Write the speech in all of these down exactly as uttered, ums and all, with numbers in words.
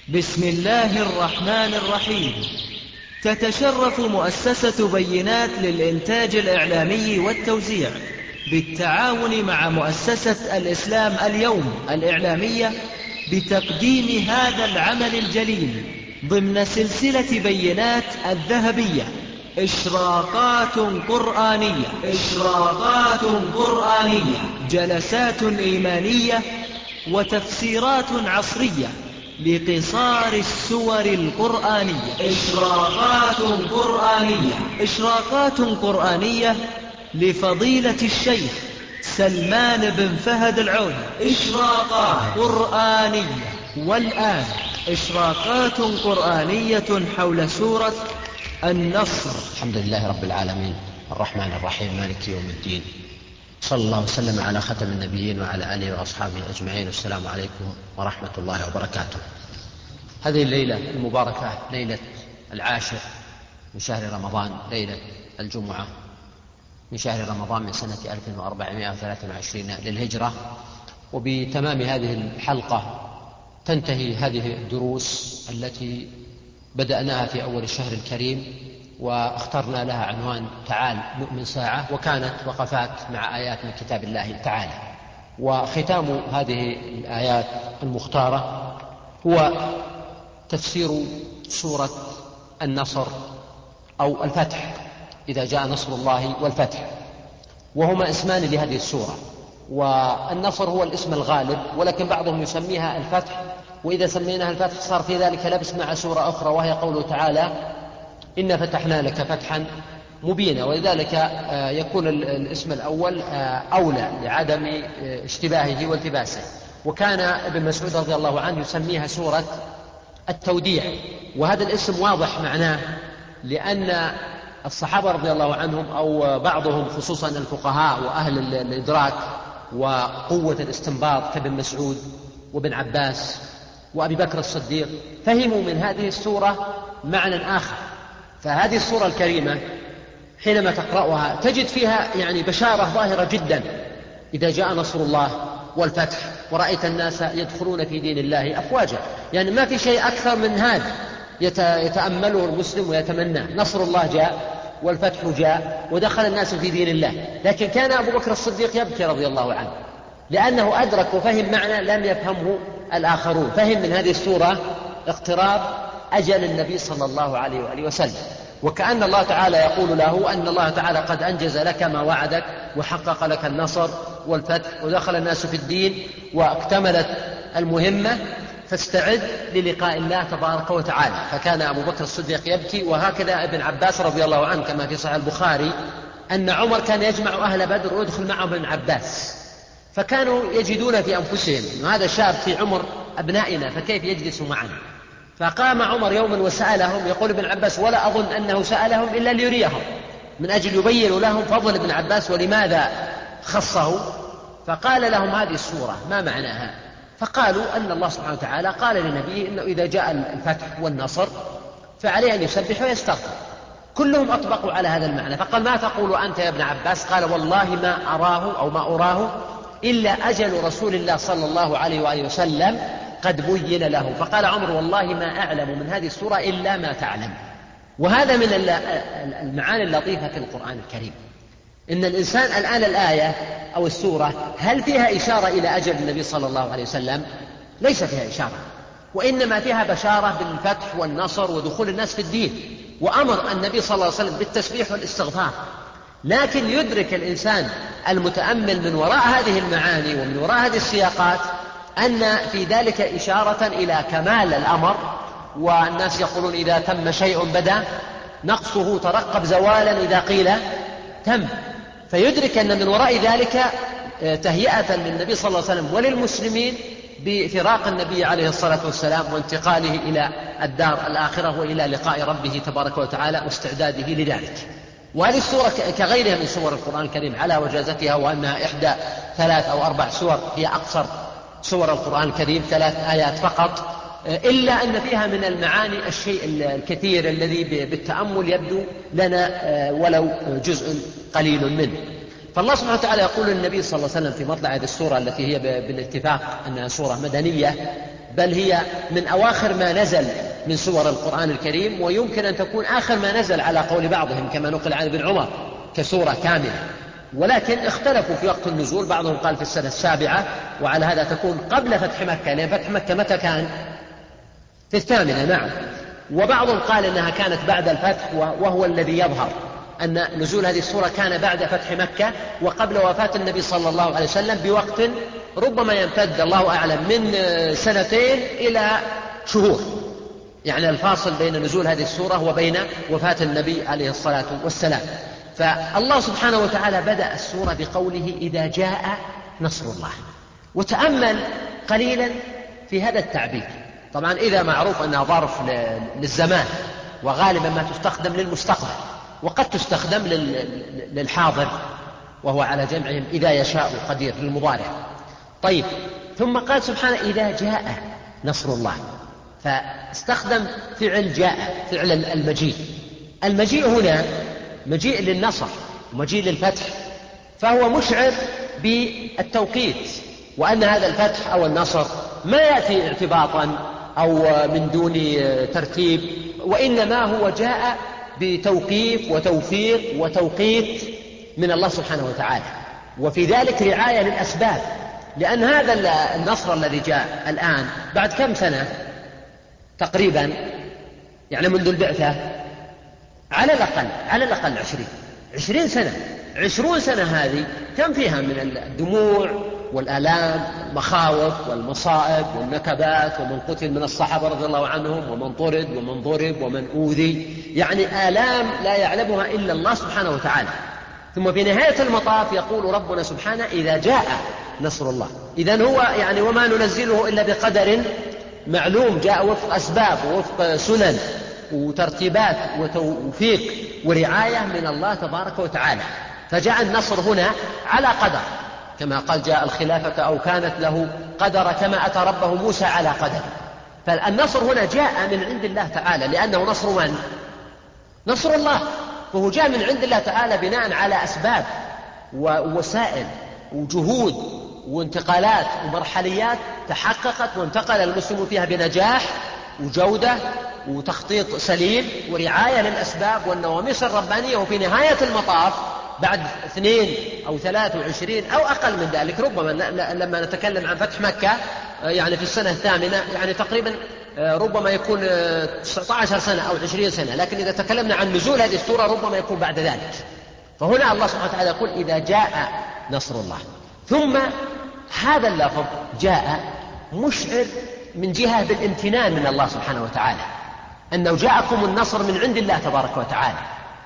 بسم الله الرحمن الرحيم. تتشرف مؤسسة بينات للإنتاج الإعلامي والتوزيع بالتعاون مع مؤسسة الإسلام اليوم الإعلامية بتقديم هذا العمل الجليل ضمن سلسلة بينات الذهبية، إشراقات قرآنية إشراقات قرآنية جلسات إيمانية وتفسيرات عصرية لقصار السور القرآنية. إشراقات قرآنية إشراقات قرآنية لفضيلة الشيخ سلمان بن فهد العود. إشراقات قرآنية. والآن إشراقات قرآنية حول سورة النصر. الحمد لله رب العالمين الرحمن الرحيم مالك يوم الدين، صلى الله وسلم على ختم النبيين وعلى آله وأصحابه أجمعين. السلام عليكم ورحمة الله وبركاته. هذه الليلة المباركة ليلة العاشر من شهر رمضان، ليلة الجمعة من شهر رمضان من سنة ألف وأربعمائة وثلاثة وعشرين للهجرة. وبتمام هذه الحلقة تنتهي هذه الدروس التي بدأناها في أول الشهر الكريم، واخترنا لها عنوان تعال نؤمن ساعة، وكانت وقفات مع آيات من كتاب الله تعالى. وختام هذه الآيات المختارة هو تفسير سورة النصر أو الفتح، إذا جاء نصر الله والفتح، وهما اسمان لهذه السورة. والنصر هو الاسم الغالب، ولكن بعضهم يسميها الفتح، وإذا سميناها الفتح صار في ذلك لبس مع سورة أخرى وهي قوله تعالى إن فتحنا لك فتحا مبينا، ولذلك يكون الاسم الأول أولى لعدم اشتباهه والتباسه. وكان ابن مسعود رضي الله عنه يسميها سورة التوديع، وهذا الاسم واضح معناه، لأن الصحابة رضي الله عنهم أو بعضهم خصوصا الفقهاء وأهل الإدراك وقوة الاستنباط كابن مسعود وابن عباس وأبي بكر الصديق فهموا من هذه السورة معنى آخر. فهذه السورة الكريمة حينما تقرأها تجد فيها يعني بشارة ظاهرة جدا إذا جاء نصر الله والفتح ورأيت الناس يدخلون في دين الله أفواجا. يعني ما في شيء أكثر من هذا يتأمله المسلم ويتمناه. نصر الله جاء والفتح جاء ودخل الناس في دين الله، لكن كان أبو بكر الصديق يبكي رضي الله عنه، لأنه أدرك وفهم معنى لم يفهمه الآخرون. فهم من هذه السورة اقتراب أجل النبي صلى الله عليه وآله وسلم، وكأن الله تعالى يقول له أن الله تعالى قد أنجز لك ما وعدك وحقق لك النصر والفتح ودخل الناس في الدين واكتملت المهمة، فاستعد للقاء الله تبارك وتعالى. فكان أبو بكر الصديق يبكي، وهكذا ابن عباس رضي الله عنه كما في صحيح البخاري أن عمر كان يجمع أهل بدر ويدخل معهم ابن عباس، فكانوا يجدون في أنفسهم أن هذا شاب في عمر أبنائنا فكيف يجلس معنا. فقام عمر يوما وسألهم، يقول ابن عباس ولا أظن أنه سألهم إلا ليريهم من أجل يبين لهم فضل ابن عباس ولماذا خصه. فقال لهم هذه السورة ما معناها؟ فقالوا أن الله سبحانه وتعالى قال لنبيه إنه إذا جاء الفتح والنصر فعليه أن يسبح ويستغفر. كلهم أطبقوا على هذا المعنى. فقال ما تقول أنت يا ابن عباس؟ قال والله ما أراه أو ما أراه إلا أجل رسول الله صلى الله عليه وآله وسلم قد بين له. فقال عمر والله ما أعلم من هذه السورة إلا ما تعلم. وهذا من المعاني اللطيفة في القرآن الكريم، إن الإنسان الآن الآية أو السورة هل فيها إشارة إلى أجل النبي صلى الله عليه وسلم؟ ليس فيها إشارة، وإنما فيها بشارة بالفتح والنصر ودخول الناس في الدين، وأمر النبي صلى الله عليه وسلم بالتسبيح والاستغفار. لكن يدرك الإنسان المتأمل من وراء هذه المعاني ومن وراء هذه السياقات أن في ذلك إشارة إلى كمال الأمر. والناس يقولون إذا تم شيء بدأ نقصه، ترقب زوالا إذا قيل تم. فيدرك أن من وراء ذلك تهيئة للنبي صلى الله عليه وسلم وللمسلمين بفراق النبي عليه الصلاة والسلام وانتقاله إلى الدار الآخرة وإلى لقاء ربه تبارك وتعالى واستعداده لذلك. وهذه السورة كغيرها من سور القرآن الكريم على وجازتها، وأنها إحدى ثلاث أو أربع سور، هي أقصر سور القرآن الكريم ثلاث آيات فقط، إلا أن فيها من المعاني الشيء الكثير الذي بالتأمل يبدو لنا ولو جزء قليل منه. فالله سبحانه وتعالى يقول للنبي صلى الله عليه وسلم في مطلع هذه السورة التي هي بالاتفاق أنها سورة مدنية بل هي من أواخر ما نزل من سور القرآن الكريم، ويمكن أن تكون آخر ما نزل على قول بعضهم كما نقل عن ابن عمر كسورة كاملة، ولكن اختلفوا في وقت النزول، بعضهم قال في السنة السابعة، وعلى هذا تكون قبل فتح مكة، لأن فتح مكة متى كان؟ في الثامنة، نعم. وبعضهم قال إنها كانت بعد الفتح، وهو الذي يظهر أن نزول هذه السورة كان بعد فتح مكة وقبل وفاة النبي صلى الله عليه وسلم بوقت ربما يمتد الله أعلم من سنتين إلى شهور، يعني الفاصل بين نزول هذه السورة وبين وفاة النبي عليه الصلاة والسلام. فالله سبحانه وتعالى بدأ السورة بقوله إذا جاء نصر الله. وتأمل قليلا في هذا التعبير. طبعا إذا معروف أنها ظرف للزمان، وغالبا ما تستخدم للمستقبل، وقد تستخدم للحاضر وهو على جمعهم إذا يشاء قدير للمضارع. طيب، ثم قال سبحانه إذا جاء نصر الله، فاستخدم فعل جاء، فعل المجيء. المجيء هنا مجيء للنصر ومجيء للفتح، فهو مشعر بالتوقيت، وأن هذا الفتح أو النصر ما يأتي اعتباطا أو من دون ترتيب، وإنما هو جاء بتوقيف وتوفيق وتوقيت من الله سبحانه وتعالى، وفي ذلك رعاية للأسباب. لأن هذا النصر الذي جاء الآن بعد كم سنة تقريبا، يعني منذ البعثة، على الأقل على الأقل عشرين عشرين سنة. عشرون سنة هذه كم فيها من الدموع والآلام والمخاوف والمصائب والنكبات، ومن قتل من الصحابة رضي الله عنهم، ومن طرد ومن ضرب ومن أوذي، يعني آلام لا يعلمها إلا الله سبحانه وتعالى. ثم في نهاية المطاف يقول ربنا سبحانه إذا جاء نصر الله. إذن هو يعني وما ننزله إلا بقدر معلوم، جاء وفق أسباب ووفق سنن وترتيبات وتوفيق ورعاية من الله تبارك وتعالى. فجاء النصر هنا على قدر، كما قال جاء الخلافة أو كانت له قدر، كما أتى ربه موسى على قدر. فالنصر هنا جاء من عند الله تعالى، لأنه نصر من؟ نصر الله. فهو جاء من عند الله تعالى بناء على أسباب ووسائل وجهود وانتقالات ومرحليات تحققت وانتقل المسلم فيها بنجاح وجودة وتخطيط سليم ورعاية للأسباب والنواميس الربانية. وفي نهاية المطاف بعد اثنين أو ثلاث وعشرين أو أقل من ذلك، ربما لما نتكلم عن فتح مكة يعني في السنة الثامنة، يعني تقريبا ربما يكون تسعة عشر سنة أو عشرين سنة، لكن إذا تكلمنا عن نزول هذه السورة ربما يكون بعد ذلك. فهنا الله سبحانه وتعالى يقول إذا جاء نصر الله. ثم هذا اللفظ جاء مشعر من جهة بالامتنان من الله سبحانه وتعالى، أنه جاءكم النصر من عند الله تبارك وتعالى.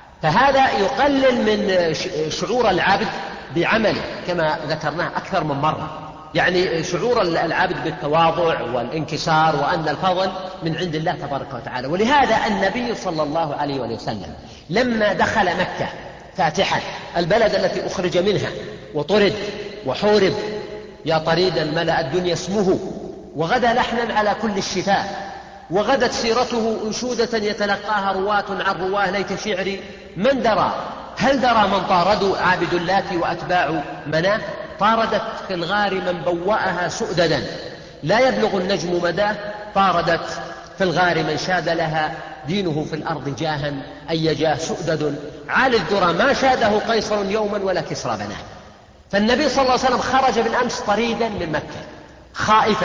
فهذا يقلل من شعور العبد بعمله كما ذكرناه أكثر من مرة، يعني شعور العبد بالتواضع والانكسار وأن الفضل من عند الله تبارك وتعالى. ولهذا النبي صلى الله عليه وسلم لما دخل مكة فاتحا، البلد التي أخرج منها وطرد وحورب، يا طريدا ملأ الدنيا اسمه وغدا لحنا على كل الشفاء، وغدت سيرته أنشودة يتلقاها رواة عن رواه ليت شعري من درى، هل درى من طاردوا عابد اللات وأتباع مناه، طاردت في الغار من بوأها سؤددا لا يبلغ النجم مداه، طاردت في الغار من شاد لها دينه في الأرض جاها أي جاه سؤدد، عالي الذرى ما شاده قيصر يوما ولا كسرى بناه. فالنبي صلى الله عليه وسلم خرج بالأمس طريدا من مكة خائفا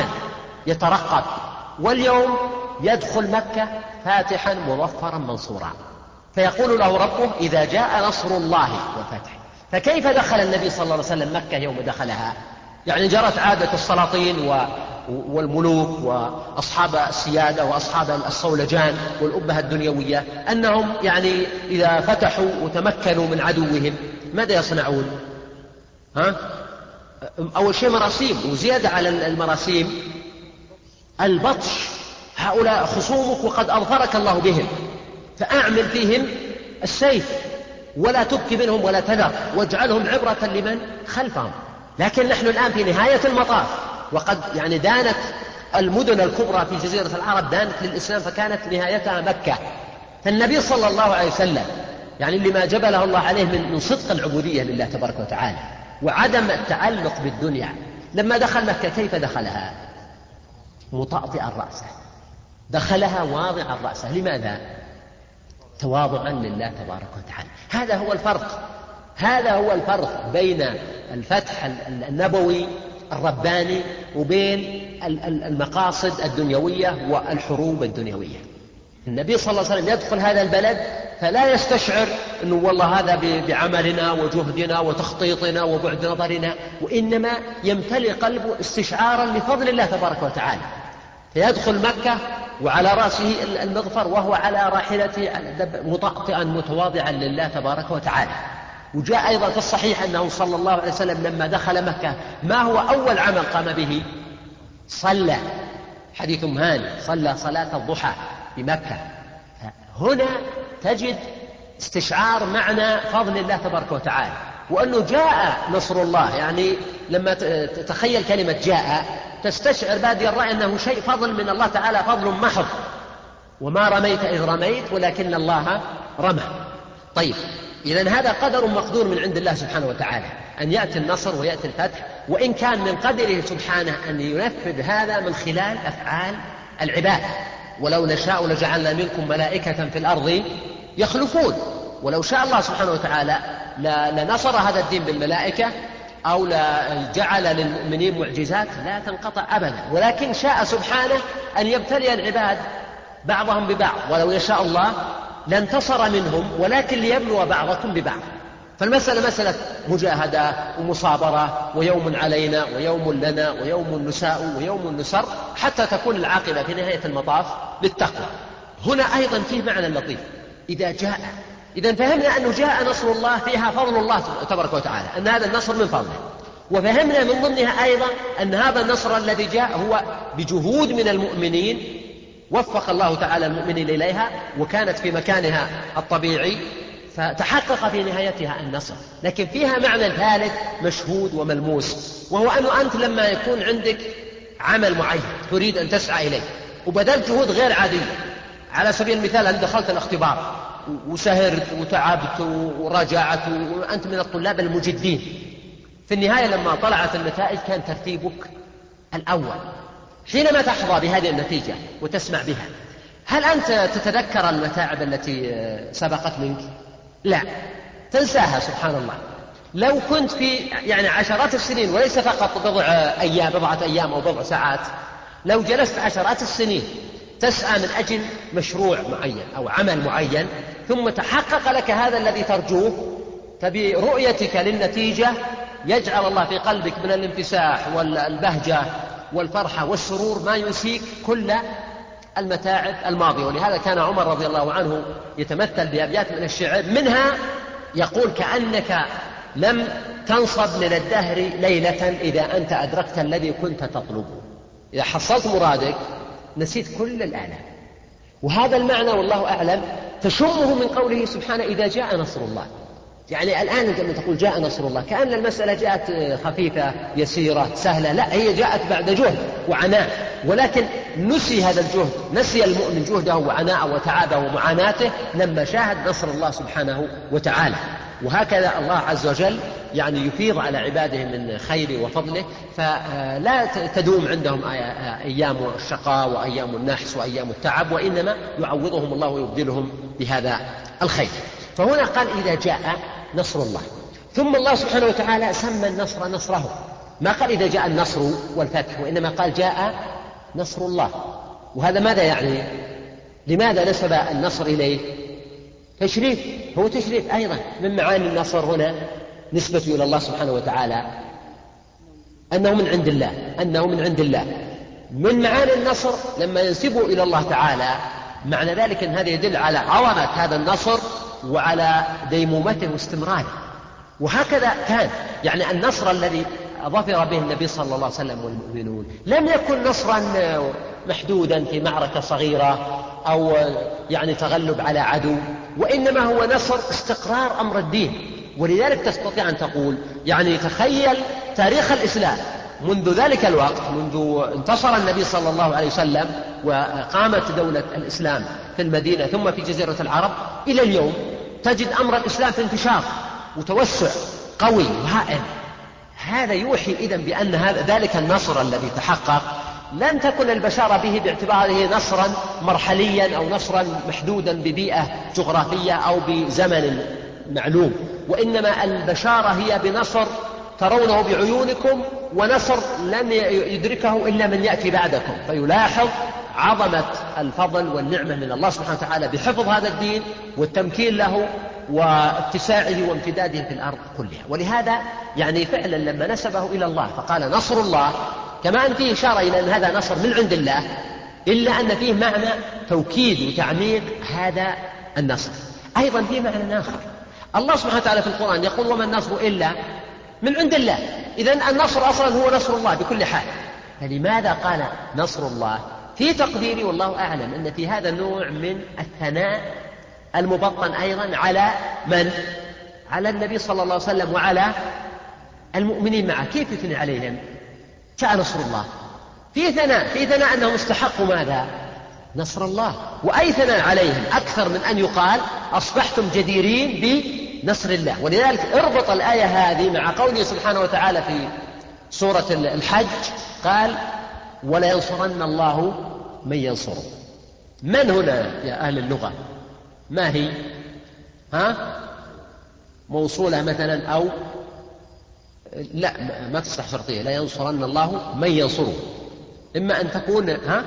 يترقب، واليوم يدخل مكة فاتحا مظفرا منصورا، فيقول له ربه إذا جاء نصر الله والفتح. فكيف دخل النبي صلى الله عليه وسلم مكة يوم دخلها؟ يعني جرت عادة السلاطين والملوك وأصحاب السيادة وأصحاب الصولجان والأبهة الدنيوية أنهم يعني إذا فتحوا وتمكنوا من عدوهم ماذا يصنعون؟ ها؟ أول شيء مراسيم، وزيادة على المراسيم البطش، هؤلاء خصومك وقد أظفرك الله بهم، فأعمل فيهم السيف ولا تبكي منهم ولا تذر، واجعلهم عبرة لمن خلفهم. لكن نحن الآن في نهاية المطاف، وقد يعني دانت المدن الكبرى في جزيرة العرب دانت للإسلام، فكانت نهايتها مكة. فالنبي صلى الله عليه وسلم يعني لما جبله الله عليه من صدق العبودية لله تبارك وتعالى وعدم التعلق بالدنيا، لما دخل مكة كيف دخلها؟ مطأطئا رأسه، دخلها واضعا رأسه. لماذا؟ تواضعا لله تبارك وتعالى. هذا هو الفرق، هذا هو الفرق بين الفتح النبوي الرباني وبين المقاصد الدنيوية والحروب الدنيوية. النبي صلى الله عليه وسلم يدخل هذا البلد فلا يستشعر أنه والله هذا بعملنا وجهدنا وتخطيطنا وبعد نظرنا، وإنما يمتلئ قلبه استشعارا لفضل الله تبارك وتعالى، فيدخل مكة وعلى رأسه المغفر وهو على راحلته مطأطئا متواضعا لله تبارك وتعالى. وجاء أيضا في الصحيح أنه صلى الله عليه وسلم لما دخل مكة ما هو أول عمل قام به؟ صلى، حديث هاني، صلى صلاة الضحى بمكة. هنا تجد استشعار معنى فضل الله تبارك وتعالى، وأنه جاء نصر الله. يعني لما تتخيل كلمة جاء تستشعر بادي الرأي أنه شيء فضل من الله تعالى، فضل محض، وما رميت إذ رميت ولكن الله رمى. طيب، إذن هذا قدر مقدور من عند الله سبحانه وتعالى أن يأتي النصر ويأتي الفتح، وإن كان من قدره سبحانه أن ينفذ هذا من خلال أفعال العباد. ولو نشاء لجعلنا منكم ملائكة في الأرض يخلفون، ولو شاء الله سبحانه وتعالى لنصر هذا الدين بالملائكة أو لجعل للمؤمنين معجزات لا تنقطع أبدا، ولكن شاء سبحانه أن يبتلي العباد بعضهم ببعض، ولو يشاء الله لانتصر منهم، ولكن ليبلو بعضكم ببعض. فالمسألة مسألة مجاهدة ومصابرة، ويوم علينا ويوم لنا ويوم نساء ويوم نسر، حتى تكون العاقبة في نهاية المطاف للتقوى. هنا أيضا فيه معنى لطيف، إذا جاء، إذا فهمنا أنه جاء نصر الله فيها فضل الله تبارك وتعالى، أن هذا النصر من فضله، وفهمنا من ضمنها أيضا أن هذا النصر الذي جاء هو بجهود من المؤمنين وفق الله تعالى المؤمنين إليها، وكانت في مكانها الطبيعي فتحقق في نهايتها النصر. لكن فيها معنى ثالث مشهود وملموس، وهو أنه أنت لما يكون عندك عمل معين تريد أن تسعى إليه وبذلت جهود غير عادية، على سبيل المثال أن دخلت الاختبار وسهرت وتعبت ورجعت وأنت من الطلاب المجدين، في النهاية لما طلعت النتائج كان ترتيبك الأول. حينما تحظى بهذه النتيجة وتسمع بها، هل أنت تتذكر المتاعب التي سبقت منك؟ لا، تنساها سبحان الله. لو كنت في يعني عشرات السنين وليس فقط بضع أيام بضعة أيام أو بضع ساعات، لو جلست عشرات السنين تسعى من أجل مشروع معين أو عمل معين، ثم تحقق لك هذا الذي ترجوه، فبرؤيتك للنتيجة يجعل الله في قلبك من الانفساح والبهجة والفرحة والسرور ما ينسيك كل المتاعب الماضية. ولهذا كان عمر رضي الله عنه يتمثل بأبيات من الشعر، منها يقول: كأنك لم تنصب من الدهر ليلة إذا أنت أدركت الذي كنت تطلبه. إذا حصلت مرادك نسيت كل الآلام. وهذا المعنى والله أعلم تشمه من قوله سبحانه: إذا جاء نصر الله. يعني الآن لما تقول جاء نصر الله كأن المسألة جاءت خفيفة يسيرة سهلة، لا، هي جاءت بعد جهد وعناء، ولكن نسي هذا الجهد، نسي المؤمن جهده وعناءه وتعبه ومعاناته لما شاهد نصر الله سبحانه وتعالى. وهكذا الله عز وجل يعني يفيض على عباده من خير وفضله، فلا تدوم عندهم أيام الشقاء وأيام النحس وأيام التعب، وإنما يعوضهم الله ويبدلهم بهذا الخير. فهنا قال: إذا جاء نصر الله. ثم الله سبحانه وتعالى سمى النصر نصره، ما قال إذا جاء النصر والفتح، وإنما قال جاء نصر الله. وهذا ماذا يعني؟ لماذا نسب النصر إليه؟ تشريف، هو تشريف أيضا من معاني النصر هنا نسبة إلى الله سبحانه وتعالى، أنه من عند الله، أنه من عند الله. من معاني النصر لما ينسبه إلى الله تعالى، معنى ذلك أن هذا يدل على عظمة هذا النصر وعلى ديمومته واستمراره. وهكذا كان يعني النصر الذي ظفر به النبي صلى الله عليه وسلم والمؤمنون لم يكن نصرا محدودا في معركة صغيرة أو يعني تغلب على عدو، وإنما هو نصر استقرار أمر الدين. ولذلك تستطيع أن تقول يعني تخيل تاريخ الإسلام منذ ذلك الوقت، منذ انتصر النبي صلى الله عليه وسلم وقامت دولة الإسلام في المدينة ثم في جزيرة العرب إلى اليوم، تجد أمر الإسلام في انتشار وتوسع قوي وهائل. هذا يوحي إذن بأن هذا ذلك النصر الذي تحقق لم تكن البشارة به باعتباره نصرا مرحليا أو نصرا محدودا ببيئة جغرافية أو بزمن معلوم، وإنما البشارة هي بنصر ترونه بعيونكم، ونصر لن يدركه إلا من يأتي بعدكم، فيلاحظ عظمة الفضل والنعمة من الله سبحانه وتعالى بحفظ هذا الدين والتمكين له واتساعه وامتداده في الأرض كلها. ولهذا يعني فعلا لما نسبه إلى الله فقال نصر الله، كما أن فيه إشارة إلى أن هذا نصر من عند الله، إلا أن فيه معنى توكيد وتعميق هذا النصر. أيضا فيه معنى آخر، الله سبحانه وتعالى في القرآن يقول وما النصر إلا من عند الله، إذن النصر أصلا هو نصر الله بكل حال. فلماذا قال نصر الله؟ في تقديري والله أعلم أن في هذا النوع من الثناء المبطن أيضا على من؟ على النبي صلى الله عليه وسلم وعلى المؤمنين معه. كيف يثني عليهم؟ جاء نصر الله، في ثناء في ثناء أنهم استحقوا ماذا؟ نصر الله. وأي ثناء عليهم أكثر من أن يقال أصبحتم جديرين بنصر الله. ولذلك اربط الآية هذه مع قوله سبحانه وتعالى في سورة الحج قال ولا ينصرن الله من ينصره. من هنا يا أهل اللغة؟ ما هي؟ ها؟ موصولة مثلا أو لا ما تصلح شرطية، لا ينصرن الله من ينصره، إما أن تكون ها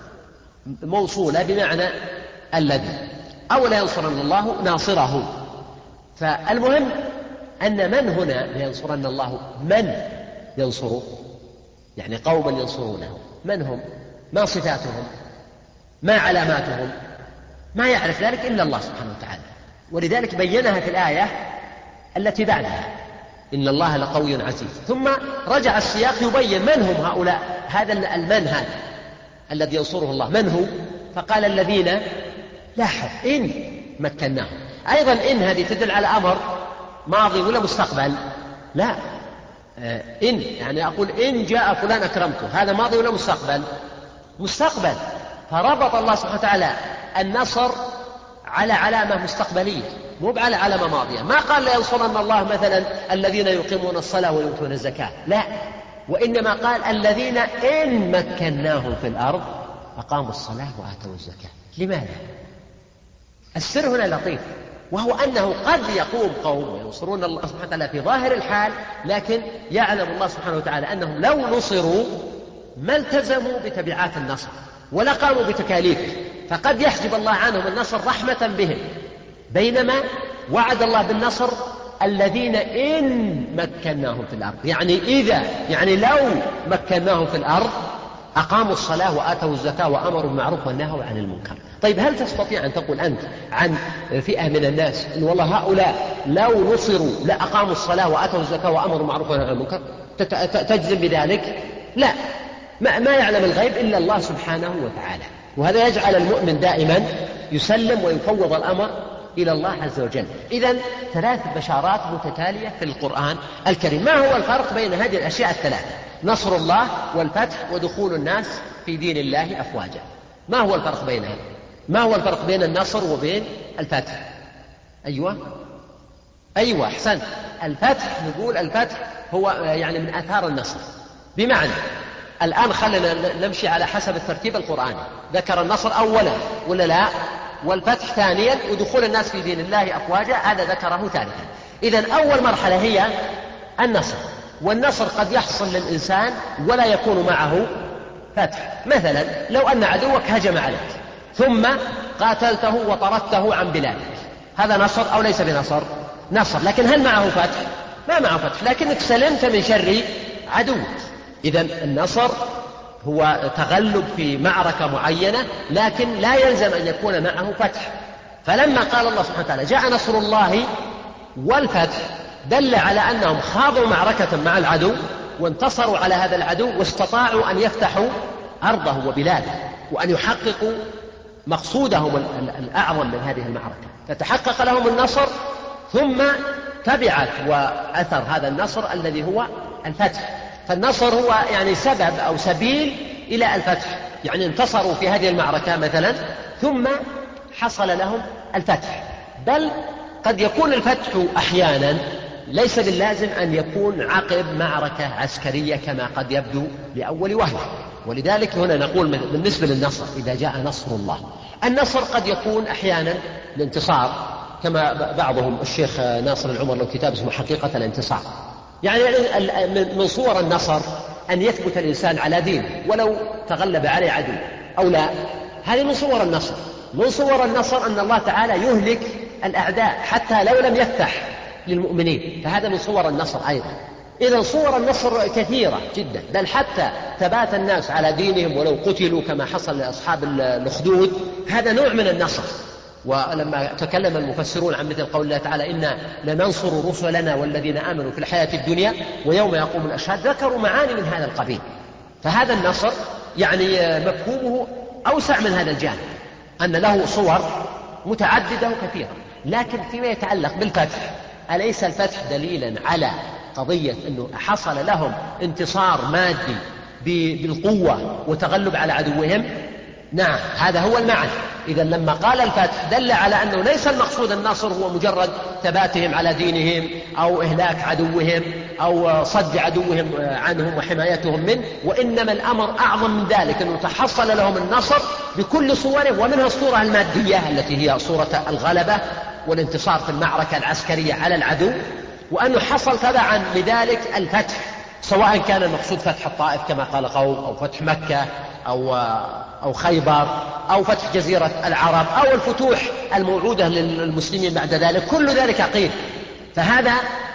موصولة بمعنى الذي، أو لا ينصرن الله ناصره. فالمهم أن من هنا لا ينصرن الله من ينصره، يعني قوما ينصرونه. من هم؟ ما صفاتهم؟ ما علاماتهم؟ ما يعرف ذلك إلا الله سبحانه وتعالى، ولذلك بينها في الآية التي بعدها إن الله لقوي عزيز. ثم رجع السياق يبين من هم هؤلاء، هذا المن هذا الذي ينصره الله من هو؟ فقال الذين لاحظ إن مكناهم. أيضا إن هذه تدل على أمر ماضي ولا مستقبل؟ لا، إن يعني أقول إن جاء فلان أكرمته، هذا ماضي ولا مستقبل؟ مستقبل. فربط الله سبحانه وتعالى النصر على علامة مستقبلية مو على علامة ماضية. ما قال لا ينصرن الله مثلا الذين يقيمون الصلاة ويؤتون الزكاة، لا، وإنما قال الذين إن مكناهم في الأرض أقاموا الصلاة وآتوا الزكاة. لماذا؟ السر هنا لطيف، وهو أنه قد يقوم قوم وينصرون الله سبحانه وتعالى في ظاهر الحال، لكن يعلم الله سبحانه وتعالى أنهم لو نصروا ما التزموا بتبعات النصر ولا قاموا بتكاليفه، فقد يحجب الله عنهم النصر رحمة بهم، بينما وعد الله بالنصر الذين إن مكناهم في الأرض، يعني إذا يعني لو مكناهم في الأرض أقاموا الصلاة وآتوا الزكاة وأمروا بالمعروف ونهوا عن المنكر. طيب هل تستطيع أن تقول أنت عن فئة من الناس إن والله هؤلاء لو نصروا لأقاموا الصلاة وآتوا الزكاة وأمروا بالمعروف ونهوا عن المنكر تجزم بذلك؟ لا، ما يعلم الغيب إلا الله سبحانه وتعالى، وهذا يجعل المؤمن دائما يسلم ويفوض الأمر إلى الله عز وجل. إذن ثلاث بشارات متتالية في القرآن الكريم. ما هو الفرق بين هذه الأشياء الثلاثة؟ نصر الله والفتح ودخول الناس في دين الله أفواجا. ما هو الفرق بينها؟ ما هو الفرق بين النصر وبين الفتح؟ أيوة أيوة أحسن. الفتح نقول الفتح هو يعني من آثار النصر، بمعنى الآن خلنا نمشي على حسب الترتيب القرآني، ذكر النصر أولا ولا لا، والفتح ثانيا، ودخول الناس في دين الله أفواجا هذا ذكره ثالثا. إذن أول مرحلة هي النصر، والنصر قد يحصل للإنسان ولا يكون معه فتح. مثلا لو أن عدوك هجم عليك ثم قاتلته وطردته عن بلادك، هذا نصر أو ليس بنصر؟ نصر. لكن هل معه فتح؟ ما معه فتح، لكنك سلمت من شر عدوك. إذن النصر هو تغلب في معركة معينة، لكن لا يلزم أن يكون معه فتح. فلما قال الله سبحانه وتعالى جاء نصر الله والفتح دل على أنهم خاضوا معركة مع العدو وانتصروا على هذا العدو واستطاعوا أن يفتحوا أرضه وبلاده وأن يحققوا مقصودهم الأعظم من هذه المعركة، فتحقق لهم النصر، ثم تبعت وأثر هذا النصر الذي هو الفتح. فالنصر هو يعني سبب أو سبيل إلى الفتح، يعني انتصروا في هذه المعركة مثلا ثم حصل لهم الفتح. بل قد يكون الفتح أحيانا ليس باللازم أن يكون عقب معركة عسكرية كما قد يبدو لأول وهلة، ولذلك هنا نقول بالنسبة للنصر إذا جاء نصر الله، النصر قد يكون أحيانا الانتصار، كما بعضهم الشيخ ناصر العمر له كتاب اسمه حقيقة الانتصار، يعني من صور النصر أن يثبت الإنسان على دينه ولو تغلب عليه عدو أو لا، هذه من صور النصر. من صور النصر أن الله تعالى يهلك الأعداء حتى لو لم يفتح للمؤمنين، فهذا من صور النصر أيضا. إذا صور النصر كثيرة جدا، بل حتى ثبات الناس على دينهم ولو قتلوا كما حصل لأصحاب الأخدود، هذا نوع من النصر. ولما تكلم المفسرون عن مثل قول الله تعالى إنا لننصر رسلنا والذين آمنوا في الحياة الدنيا ويوم يقوم الأشهاد، ذكروا معاني من هذا القبيل. فهذا النصر يعني مفهومه أوسع من هذا الجانب، أن له صور متعددة وكثيرة. لكن فيما يتعلق بالفتح، أليس الفتح دليلا على قضية أنه حصل لهم انتصار مادي بالقوة وتغلب على عدوهم؟ نعم، هذا هو المعنى. إذن لما قال الفتح دل على أنه ليس المقصود النصر هو مجرد ثباتهم على دينهم أو إهلاك عدوهم أو صد عدوهم عنهم وحمايتهم منه، وإنما الأمر أعظم من ذلك، أنه تحصل لهم النصر بكل صوره، ومنها الصورة المادية التي هي صورة الغلبة والانتصار في المعركة العسكرية على العدو، وأنه حصل تبعا لذلك الفتح، سواء كان المقصود فتح الطائف كما قال قوم، أو فتح مكة، أو أو خيبر، أو فتح جزيرة العرب، أو الفتوح الموعودة للمسلمين بعد ذلك، كل ذلك قيل. فهذا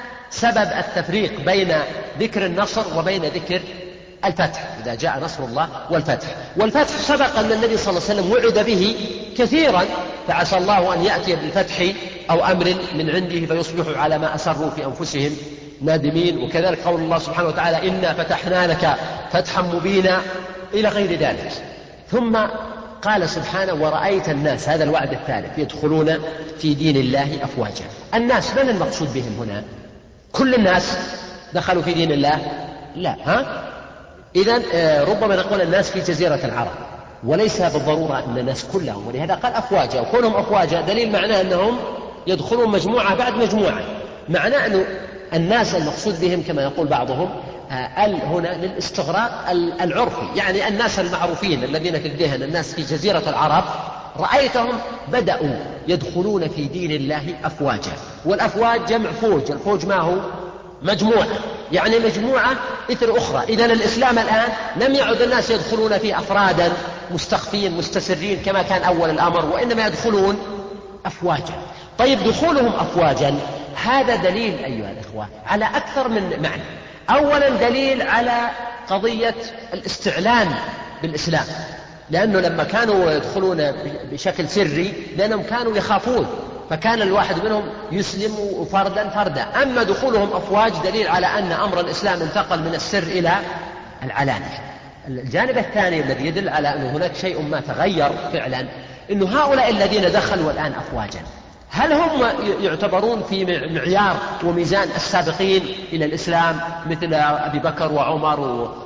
سبب التفريق بين ذكر النصر وبين ذكر الفتح، إذا جاء نصر الله والفتح. والفتح سبق أن النبي صلى الله عليه وسلم وعد به كثيرا، فعسى الله أن يأتي بالفتح أو أمر من عنده فيصبحوا على ما أسروا في أنفسهم نادمين. وكذلك قول الله سبحانه وتعالى إنا فتحنا لك فتحا مبينا إلى غير ذلك. ثم قال سبحانه ورأيت الناس، هذا الوعد الثالث، يدخلون في دين الله أفواجا. الناس من المقصود بهم هنا؟ كل الناس دخلوا في دين الله؟ لا، ها؟ إذن ربما نقول الناس في جزيرة العرب، وليس بالضرورة أن الناس كلهم، ولهذا قال أفواجا، وكونهم أفواجا دليل معناه أنهم يدخلون مجموعة بعد مجموعة، معناه أن الناس المقصود بهم كما يقول بعضهم ال هنا للاستغراق العرفي، يعني الناس المعروفين الذين في الذهن، الناس في جزيرة العرب رأيتهم بدأوا يدخلون في دين الله أفواجا. والأفواج جمع فوج، الفوج ما هو؟ مجموعة، يعني مجموعة إثر أخرى. إذن الإسلام الآن لم يعد الناس يدخلون فيه أفرادا مستخفين مستسرين كما كان أول الأمر، وإنما يدخلون أفواجا. طيب، دخولهم أفواجا هذا دليل أيها الإخوة على أكثر من معنى. أولا دليل على قضية الاستعلان بالإسلام، لأنه لما كانوا يدخلون بشكل سري لأنهم كانوا يخافون، فكان الواحد منهم يسلم فردا فردا. أما دخولهم أفواج دليل على أن أمر الإسلام انتقل من السر إلى العلانية. الجانب الثاني الذي يدل على أن هناك شيء ما تغير فعلا، أن هؤلاء الذين دخلوا الآن أفواجا هل هم يعتبرون في معيار وميزان السابقين إلى الإسلام مثل أبي بكر وعمر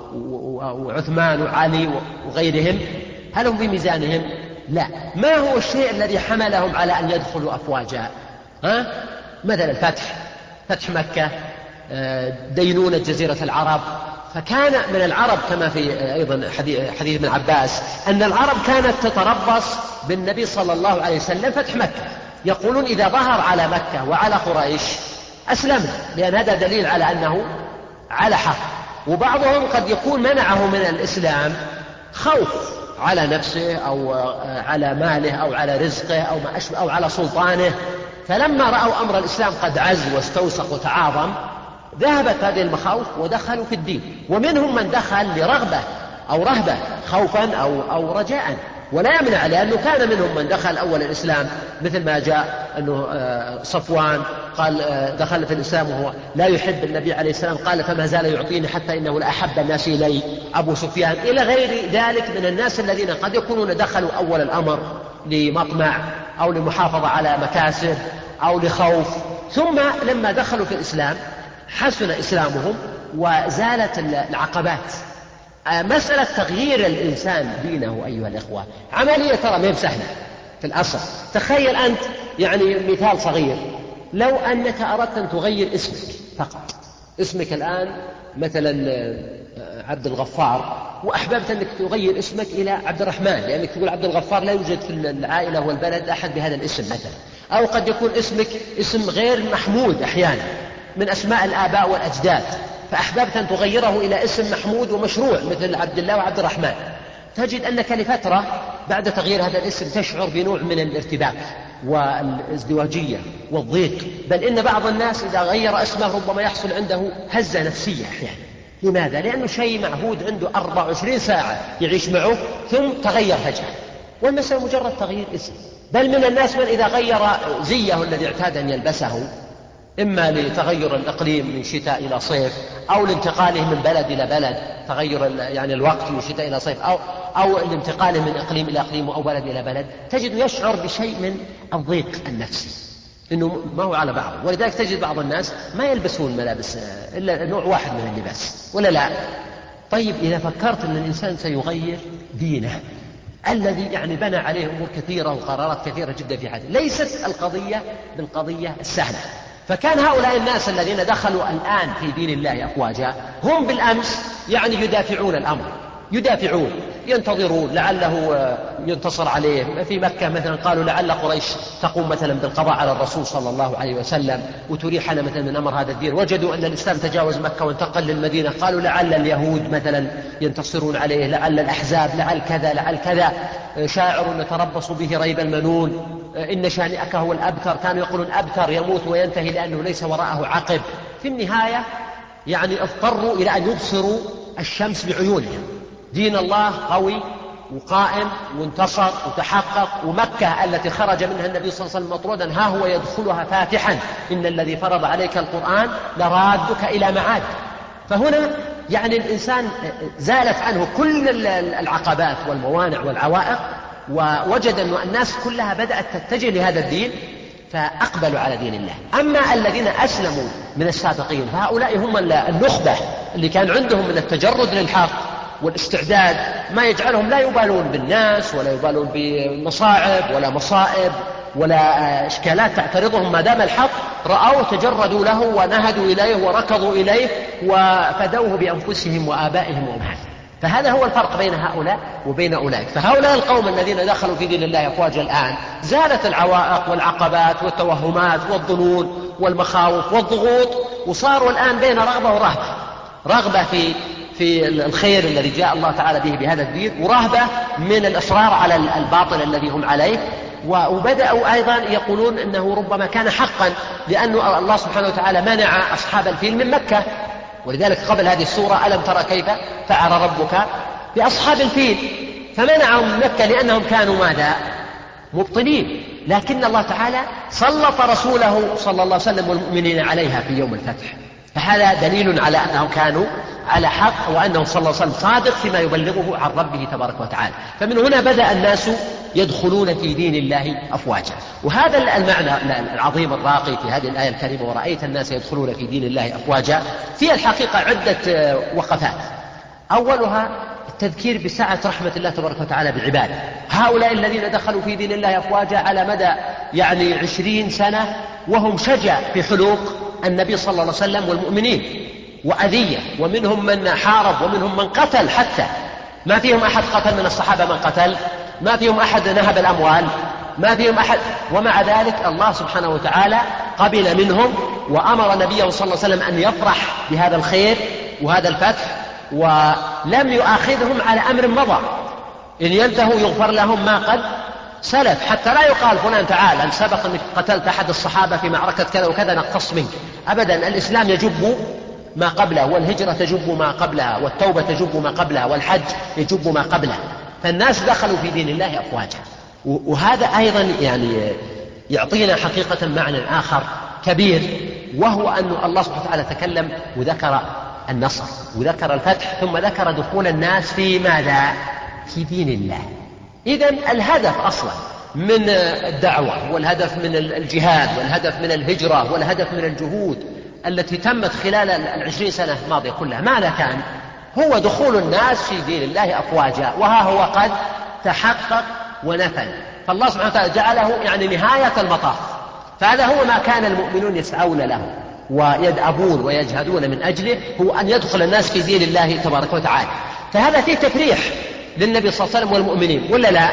وعثمان وعلي وغيرهم؟ هل هم في ميزانهم؟ لا. ما هو الشيء الذي حملهم على أن يدخلوا أفواجا؟ ها؟ مثلا الفتح، فتح مكة، دينونة جزيرة العرب. فكان من العرب كما في أيضا حديث ابن عباس أن العرب كانت تتربص بالنبي صلى الله عليه وسلم فتح مكة، يقولون إذا ظهر على مكة وعلى قريش أسلمنا، لأن هذا دليل على أنه على حق. وبعضهم قد يكون منعه من الإسلام خوف على نفسه أو على ماله أو على رزقه أو ما أشبه أو على سلطانه، فلما رأوا أمر الإسلام قد عز واستوسق وتعاظم ذهبت هذه المخاوف ودخلوا في الدين. ومنهم من دخل لرغبة أو رهبة، خوفا أو, أو رجاء، ولا يمنع، لأنه كان منهم من دخل أول الإسلام مثل ما جاء أنه صفوان قال دخل في الإسلام وهو لا يحب النبي عليه السلام، قال فما زال يعطيني حتى إنه لأحب الناس إلي أبو سفيان، إلى غير ذلك من الناس الذين قد يكونون دخلوا أول الأمر لمطمع أو لمحافظة على مكاسب أو لخوف، ثم لما دخلوا في الإسلام حسن إسلامهم وزالت العقبات. مسألة تغيير الإنسان دينه أيها الإخوة عملية ترى ما هي سهلة في الأصل. تخيل أنت، يعني مثال صغير، لو أنك أردت أن تغير اسمك فقط، اسمك الآن مثلا عبد الغفار وأحببت أنك تغير اسمك إلى عبد الرحمن لأنك تقول عبد الغفار لا يوجد في العائلة والبلد أحد بهذا الاسم مثلا. أو قد يكون اسمك اسم غير محمود أحيانا من أسماء الآباء والأجداد، فأحببت أن تغيره إلى اسم محمود ومشروع مثل عبد الله وعبد الرحمن. تجد أنك لفترة بعد تغيير هذا الاسم تشعر بنوع من الارتباك والازدواجية والضيق، بل إن بعض الناس إذا غير اسمه ربما يحصل عنده هزة نفسية أحيانا. لماذا؟ لأنه شيء معهود عنده أربع وعشرين ساعة يعيش معه ثم تغير فجأة، والمسألة مجرد تغيير اسم. بل من الناس من إذا غير زيه الذي اعتاد أن يلبسه إما لتغير الإقليم من شتاء إلى صيف أو لانتقاله من بلد إلى بلد، تغير يعني الوقت من شتاء إلى صيف، أو أو لانتقاله من إقليم إلى إقليم أو بلد إلى بلد، تجد يشعر بشيء من الضيق النفسي إنه ما هو على بعض. ولذلك تجد بعض الناس ما يلبسون ملابس إلا نوع واحد من اللباس، ولا لا؟ طيب إذا فكرت أن الإنسان سيغير دينه الذي يعني بنى عليه أمور كثيرة وقرارات كثيرة جدا في حياته، ليست القضية بالقضية السهلة. فكان هؤلاء الناس الذين دخلوا الآن في دين الله أفواجا هم بالأمس يعني يدافعون الأمر، يدافعون ينتظرون لعله ينتصر عليه. في مكة مثلا قالوا لعل قريش تقوم مثلا بالقضاء على الرسول صلى الله عليه وسلم وتريحنا مثلا من أمر هذا الدين. وجدوا أن الإسلام تجاوز مكة وانتقل للمدينة، قالوا لعل اليهود مثلا ينتصرون عليه، لعل الأحزاب، لعل كذا لعل كذا، شاعر نتربص به ريب المنون، إن شانئك هو الأبتر. كانوا يقولون أبتر يموت وينتهي لأنه ليس وراءه عقب. في النهاية يعني اضطروا إلى أن يبصروا الشمس بعيونهم. دين الله قوي وقائم وانتصر وتحقق، ومكة التي خرج منها النبي صلى الله عليه وسلم مطرودا ها هو يدخلها فاتحا، إن الذي فرض عليك القرآن لرادك إلى معاد. فهنا يعني الإنسان زالت عنه كل العقبات والموانع والعوائق، ووجد أن الناس كلها بدأت تتجه لهذا الدين فأقبلوا على دين الله. أما الذين أسلموا من السابقين فهؤلاء هم النخبة اللي كان عندهم من التجرد للحق والاستعداد ما يجعلهم لا يبالون بالناس ولا يبالون بمصاعب ولا مصائب ولا إشكالات تعترضهم، ما دام الحق رأوه تجردوا له ونهدوا إليه وركضوا إليه وفدوه بأنفسهم وآبائهم وأمهاتهم. فهذا هو الفرق بين هؤلاء وبين أولئك. فهؤلاء القوم الذين دخلوا في دين الله أفواجا الآن زالت العوائق والعقبات والتوهمات والظنون والمخاوف والضغوط، وصاروا الآن بين رغبة ورهبة، رغبة في في الخير الذي جاء الله تعالى به بهذا الدين، ورهبة من الإصرار على الباطل الذي هم عليه. وبدأوا أيضا يقولون أنه ربما كان حقا، لأن الله سبحانه وتعالى منع أصحاب الفيل من مكة. ولذلك قبل هذه السورة ألم ترى كيف فعل ربك بأصحاب الفيل، فمنعهم من مكة لأنهم كانوا ماذا؟ مبطلين. لكن الله تعالى سلط رسوله صلى الله عليه وسلم والمؤمنين عليها في يوم الفتح، فهذا دليل على أنهم كانوا على حق، وأنه صلى الله عليه وسلم صادق فيما يبلغه عن ربه تبارك وتعالى. فمن هنا بدأ الناس يدخلون في دين الله أفواجا. وهذا المعنى العظيم الراقي في هذه الآية الكريمة ورأيت الناس يدخلون في دين الله أفواجا في الحقيقة عدة وقفات. أولها التذكير بسعة رحمة الله تبارك وتعالى بعباده. هؤلاء الذين دخلوا في دين الله أفواجا على مدى يعني عشرين سنة وهم شجع في حلوق النبي صلى الله عليه وسلم والمؤمنين وأذية، ومنهم من حارب ومنهم من قتل، حتى ما فيهم أحد قتل من الصحابة من قتل، ما فيهم أحد نهب الأموال، ما فيهم أحد. ومع ذلك الله سبحانه وتعالى قبل منهم وأمر نبيه صلى الله عليه وسلم أن يفرح بهذا الخير وهذا الفتح، ولم يؤاخذهم على أمر مضى. إن ينتهوا يغفر لهم ما قد سلف، حتى لا يقال فلان تعال أن سبق أنك قتلت أحد الصحابة في معركة كذا وكذا نقتص منك. أبدا، الإسلام يجب ما قبله، والهجرة تجب ما قبلها، والتوبة تجب ما قبلها، والحج يجب ما قبله. فالناس دخلوا في دين الله أفواجا. وهذا أيضا يعني يعطينا حقيقة معنى آخر كبير، وهو أن الله سبحانه وتعالى تكلم وذكر النصر وذكر الفتح ثم ذكر دخول الناس في ماذا؟ في دين الله. إذن الهدف أصلا من الدعوة والهدف من الجهاد والهدف من الهجرة والهدف من الجهود التي تمت خلال العشرين سنة الماضية كلها ماذا كان؟ هو دخول الناس في دين الله أفواجا، وها هو قد تحقق ونفذ. فالله سبحانه وتعالى جعله يعني نهاية المطاف. فهذا هو ما كان المؤمنون يسعون له ويدأبون ويجهدون من أجله، هو أن يدخل الناس في دين الله تبارك وتعالى. فهذا فيه تفريح للنبي صلى الله عليه وسلم والمؤمنين ولا لا؟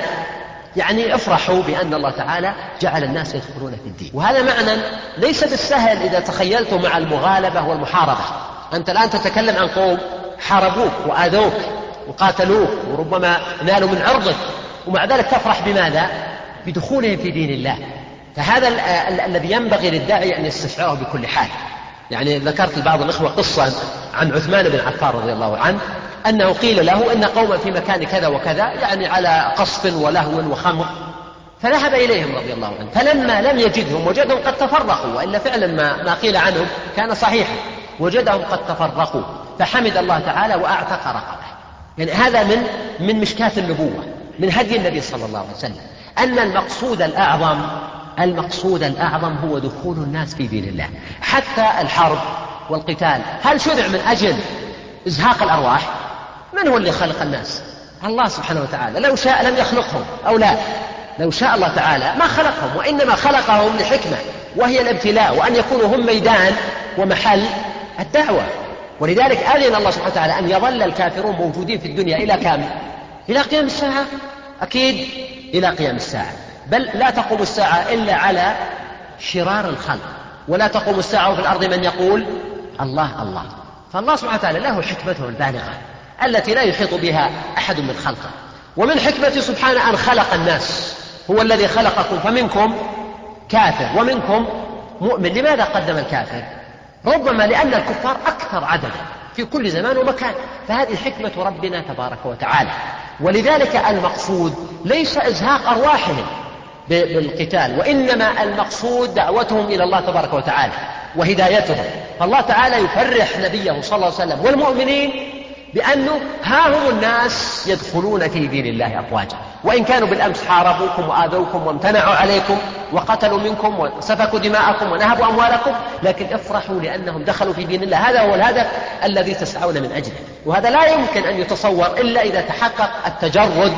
يعني افرحوا بأن الله تعالى جعل الناس يدخلون في الدين. وهذا معنى ليس بالسهل إذا تخيلت مع المغالبة والمحاربة. أنت الآن تتكلم عن قوم حاربوك وآذوك وقاتلوك وربما نالوا من عرضك، ومع ذلك تفرح بماذا؟ بدخولهم في دين الله. فهذا الذي ينبغي للداعي أن يستشعره بكل حال. يعني ذكرت لبعض الإخوة قصة عن عثمان بن عفان رضي الله عنه أنه قيل له إن قوما في مكان كذا وكذا، يعني على قصف ولهو وخمر، فذهب إليهم رضي الله عنه، فلما لم يجدهم وجدهم قد تفرقوا، وإلا فعلا ما, ما قيل عنهم كان صحيحا، وجدهم قد تفرقوا، فحمد الله تعالى وأعتق رقبه. يعني هذا من من مشكاة النبوة، من هدي النبي صلى الله عليه وسلم، أن المقصود الأعظم المقصود الأعظم هو دخول الناس في دين الله. حتى الحرب والقتال هل شرع من أجل إزهاق الأرواح؟ من هو اللي خلق الناس؟ الله سبحانه وتعالى. لو شاء لم يخلقهم أو لا، لو شاء الله تعالى ما خلقهم، وإنما خلقهم لحكمة وهي الابتلاء، وأن يكونوا هم ميدان ومحل الدعوة. ولذلك أذن الله سبحانه وتعالى أن يظل الكافرون موجودين في الدنيا إلى كام؟ إلى قيام الساعة، أكيد إلى قيام الساعة. بل لا تقوم الساعة إلا على شرار الخلق، ولا تقوم الساعة في الأرض من يقول الله الله. فالله سبحانه وتعالى له حكمته البالغة التي لا يحيط بها أحد من خلقه. ومن حكمته سبحانه أن خلق الناس، هو الذي خلقكم فمنكم كافر ومنكم مؤمن. لماذا قدم الكافر؟ ربما لأن الكفار أكثر عددا في كل زمان ومكان، فهذه حكمة ربنا تبارك وتعالى. ولذلك المقصود ليس إزهاق أرواحهم بالقتال، وإنما المقصود دعوتهم إلى الله تبارك وتعالى وهدايتهم. فالله تعالى يفرح نبيه صلى الله عليه وسلم والمؤمنين بأنه ها هم الناس يدخلون في دين الله أفواجا، وإن كانوا بالأمس حاربوكم وآذوكم وامتنعوا عليكم وقتلوا منكم وسفكوا دماءكم ونهبوا أموالكم، لكن افرحوا لأنهم دخلوا في دين الله. هذا هو الهدف الذي تسعون من أجله، وهذا لا يمكن أن يتصور إلا إذا تحقق التجرد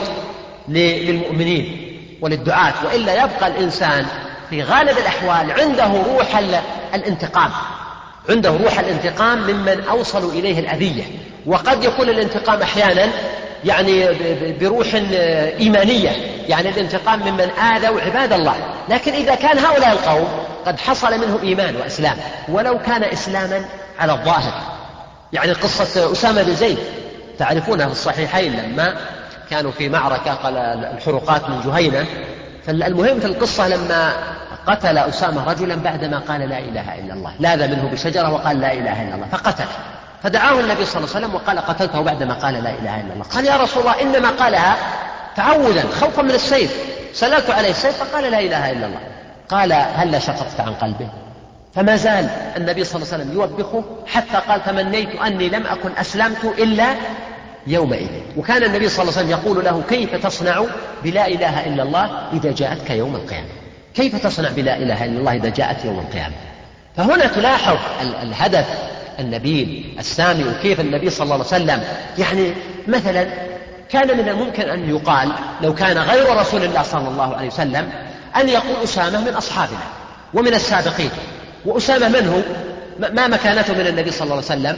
للمؤمنين وللدعاة، وإلا يبقى الإنسان في غالب الأحوال عنده روح الانتقام، عنده روح الانتقام ممن أوصلوا إليه الأذية. وقد يكون الانتقام أحيانا يعني بروح إيمانية، يعني الانتقام ممن آذوا عباد الله. لكن إذا كان هؤلاء القوم قد حصل منهم إيمان وإسلام، ولو كان إسلاما على الظاهر، يعني قصة أسامة بن زيد تعرفونها في الصحيحين لما كانوا في معركة قال الحرقات من جهينة. فالمهم في القصة لما قتل أسامة رجلا بعدما قال لا إله إلا الله، لاذ منه بشجرة وقال لا إله إلا الله فقتله، فدعاه النبي صلى الله عليه وسلم وقال قتلته بعدما قال لا إله إلا الله. قال يا رسول الله إنما قالها تعوذا خوفا من السيف، سللت عليه السيف فقال لا إله إلا الله. قال هل شققت عن قلبه؟ فما زال النبي صلى الله عليه وسلم يوبخه حتى قال تمنيت أني لم أكن أسلمت إلا يومئذ. وكان النبي صلى الله عليه وسلم يقول له كيف تصنع بلا إله إلا الله إذا جاءتك يوم القيامة؟ كيف تصنع بلا إله إلا الله إذا جاءت يوم القيامة؟ فهنا تلاحظ الهدف النبيل السامي، وكيف النبي صلى الله عليه وسلم يعني مثلا كان من الممكن أن يقال لو كان غير رسول الله صلى الله عليه وسلم أن يقول أسامة من أصحابنا ومن السابقين. وأسامة منه ما مكانته من النبي صلى الله عليه وسلم؟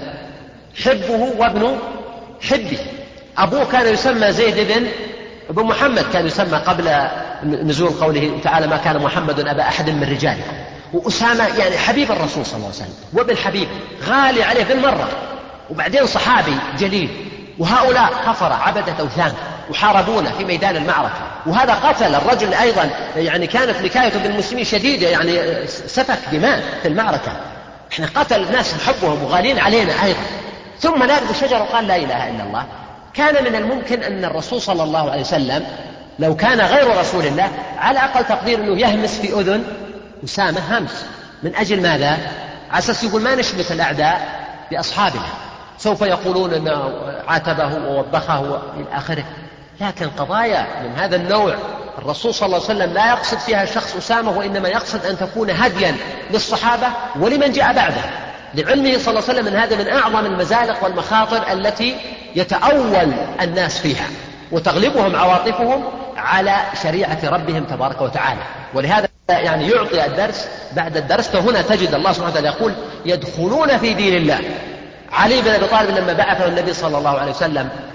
حبه وابن حبه. أبوه كان يسمى زيد بن ابن محمد، كان يسمى قبل نزول قوله تعالى ما كان محمد أبا أحد من رجالكم. وأسامة يعني حبيب الرسول صلى الله عليه وسلم وابن حبيب غالي عليه بالمرة، وبعدين صحابي جليل. وهؤلاء كفر عبدة أوثان وحاربونا في ميدان المعركة، وهذا قتل الرجل أيضا، يعني كانت نكايته بالمسلمين شديدة، يعني سفك دماء في المعركة. احنا قتل الناس نحبهم وغالين علينا أيضا، ثم نادى بالشجر وقال لا إله إلا الله. كان من الممكن أن الرسول صلى الله عليه وسلم لو كان غير رسول الله على أقل تقدير أنه يهمس في أذن أسامة همس. من أجل ماذا؟ على أساس يقول ما نشمت الأعداء بأصحابنا، سوف يقولون أنه عاتبه ووبخه إلى آخره. لكن قضايا من هذا النوع الرسول صلى الله عليه وسلم لا يقصد فيها شخص أسامة، وإنما يقصد أن تكون هديا للصحابة ولمن جاء بعده، لعلمه صلى الله عليه وسلم من هذا من أعظم المزالق والمخاطر التي يتأول الناس فيها وتغلبهم عواطفهم على شريعة ربهم تبارك وتعالى. ولهذا يعني يعطي الدرس بعد الدرس. فهنا تجد الله سبحانه وتعالى يقول يدخلون في دين الله. علي بن أبي طالب لما بعثه النبي صلى الله عليه وسلم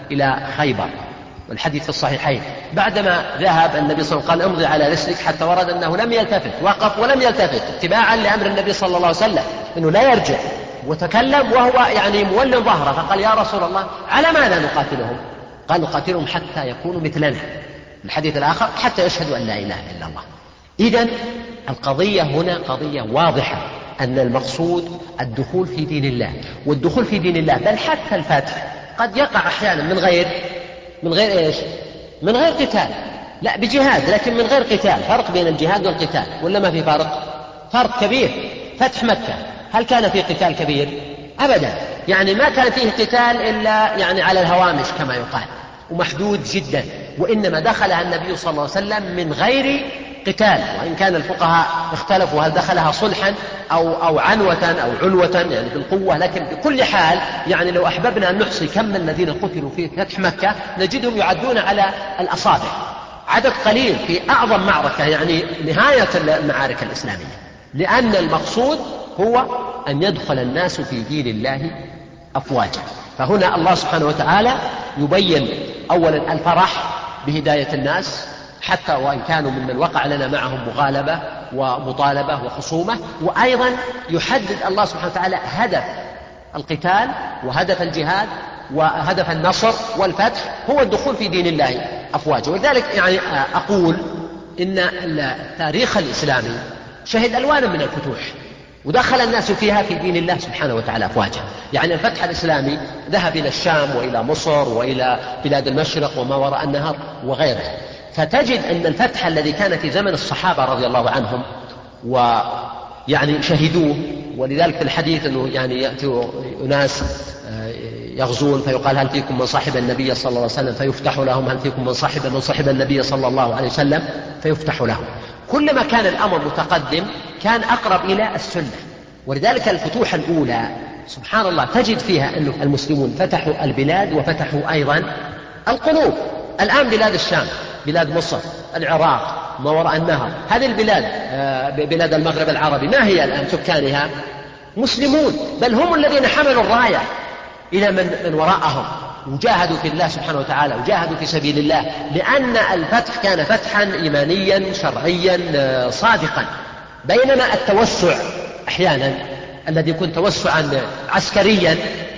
إلى خيبر، والحديث في الصحيحين. بعدما ذهب النبي صلى الله عليه وسلم قال امضي على رسلك، حتى ورد أنه لم يلتفت، وقف ولم يلتفت اتباعا لأمر النبي صلى الله عليه وسلم أنه لا يرجع، وتكلم وهو يعني مولٍ ظهره، فقال يا رسول الله على ماذا نقاتلهم؟ قال نقاتلهم حتى يكونوا مثلنا. الحديث الآخر حتى يشهدوا أن لا إله إلا الله. إذن القضية هنا قضية واضحة، أن المقصود الدخول في دين الله، والدخول في دين الله بل حتى الفتح قد يقع أحيانا من غير من غير إيش؟ من غير قتال، لا بجهاد لكن من غير قتال. فرق بين الجهاد والقتال ولا ما في فرق؟ فرق كبير. فتح مكة هل كان فيه قتال كبير؟ أبدا، يعني ما كان فيه قتال إلا يعني على الهوامش كما يقال، ومحدود جدا، وإنما دخلها النبي صلى الله عليه وسلم من غير قتال، وإن كان الفقهاء اختلفوا هل دخلها صلحا أو, أو عنوة أو عنوة يعني بالقوة، لكن بكل حال يعني لو أحببنا أن نحصي كم من الذين قتلوا في فتح مكة نجدهم يعدون على الأصابع، عدد قليل في أعظم معركة يعني نهاية المعارك الإسلامية، لأن المقصود هو أن يدخل الناس في دين الله أفواجا. فهنا الله سبحانه وتعالى يبين أولا الفرح بهداية الناس حتى وإن كانوا ممن وقع لنا معهم مغالبة ومطالبة وخصومة، وأيضا يحدد الله سبحانه وتعالى هدف القتال وهدف الجهاد وهدف النصر والفتح هو الدخول في دين الله أفواجا. ولذلك يعني أقول إن التاريخ الإسلامي شهد ألوانا من الفتوح، ودخل الناس فيها في دين الله سبحانه وتعالى أفواجا. يعني الفتح الإسلامي ذهب إلى الشام وإلى مصر وإلى بلاد المشرق وما وراء النهر وغيرها، فتجد أن الفتح الذي كان في زمن الصحابة رضي الله عنهم ويعني شهدوه، ولذلك في الحديث أنه يعني يأتي أناس يغزون فيقال هل فيكم من صاحب النبي صلى الله عليه وسلم فيفتح لهم، هل فيكم من صاحب من صاحب النبي صلى الله عليه وسلم فيفتح لهم. كلما كان الأمر متقدم كان أقرب إلى السنة، ولذلك الفتوح الأولى سبحان الله تجد فيها أن المسلمون فتحوا البلاد وفتحوا أيضا القلوب. الآن بلاد الشام، بلاد مصر، العراق، ما وراء النهر، هذه البلاد بلاد المغرب العربي ما هي الآن سكانها؟ مسلمون، بل هم الذين حملوا الراية إلى من, من وراءهم وجاهدوا في الله سبحانه وتعالى وجاهدوا في سبيل الله، لأن الفتح كان فتحا إيمانيا شرعيا صادقا. بينما التوسع أحيانا الذي يكون توسعا عسكريا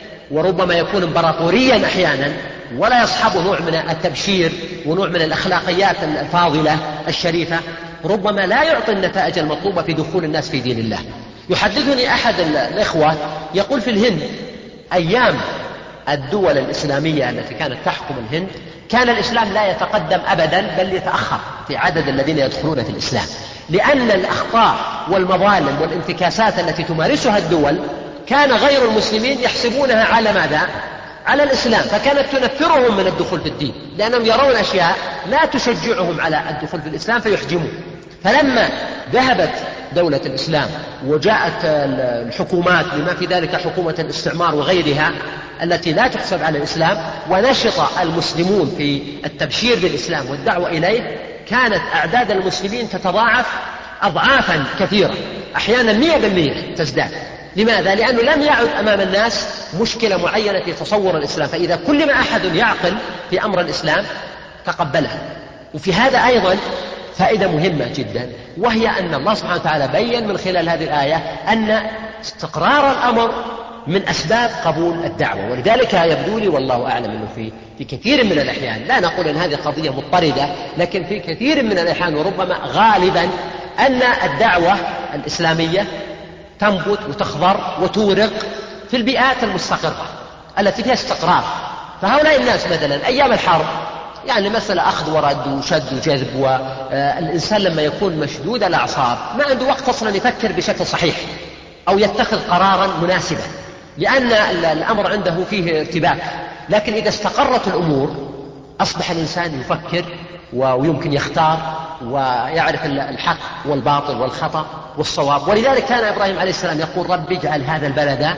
وربما يكون امبراطوريا أحيانا ولا يصحبه نوع من التبشير ونوع من الأخلاقيات الفاضلة الشريفة، ربما لا يعطي النتائج المطلوبة في دخول الناس في دين الله. يحدثني أحد الإخوة يقول في الهند أيام الدول الإسلامية التي كانت تحكم الهند كان الإسلام لا يتقدم أبدا بل يتأخر في عدد الذين يدخلون في الإسلام، لأن الأخطاء والمظالم والانتكاسات التي تمارسها الدول كان غير المسلمين يحسبونها على ماذا؟ على الإسلام، فكانت تنفرهم من الدخول في الدين لأنهم يرون أشياء لا تشجعهم على الدخول في الإسلام فيحجمون. فلما ذهبت دولة الإسلام وجاءت الحكومات بما في ذلك حكومة الاستعمار وغيرها التي لا تحسب على الإسلام ونشط المسلمون في التبشير بالإسلام والدعوة إليه، كانت أعداد المسلمين تتضاعف أضعافا كثيرة، أحيانا مئة بالمئة تزداد. لماذا؟ لأنه لم يعد أمام الناس مشكلة معينة في تصور الإسلام، فإذا كل ما أحد يعقل في أمر الإسلام تقبلها. وفي هذا أيضا فائدة مهمة جدا، وهي أن الله سبحانه وتعالى بيّن من خلال هذه الآية أن استقرار الأمر من أسباب قبول الدعوة. ولذلك يبدو لي والله أعلم أنه في, في كثير من الأحيان، لا نقول أن هذه قضية مضطردة، لكن في كثير من الأحيان وربما غالبا أن الدعوة الإسلامية تنبت وتخضر وتورق في البيئات المستقرة التي فيها استقرار. فهؤلاء الناس مثلا أيام الحرب يعني مثلا أخذ ورد وشد وجذب، والإنسان لما يكون مشدود الأعصاب ما عنده وقت أصلا يفكر بشكل صحيح أو يتخذ قرارا مناسبا، لأن الأمر عنده فيه ارتباك. لكن إذا استقرت الأمور أصبح الإنسان يفكر ويمكن يختار ويعرف الحق والباطل والخطأ والصواب. ولذلك كان إبراهيم عليه السلام يقول رب اجعل هذا البلد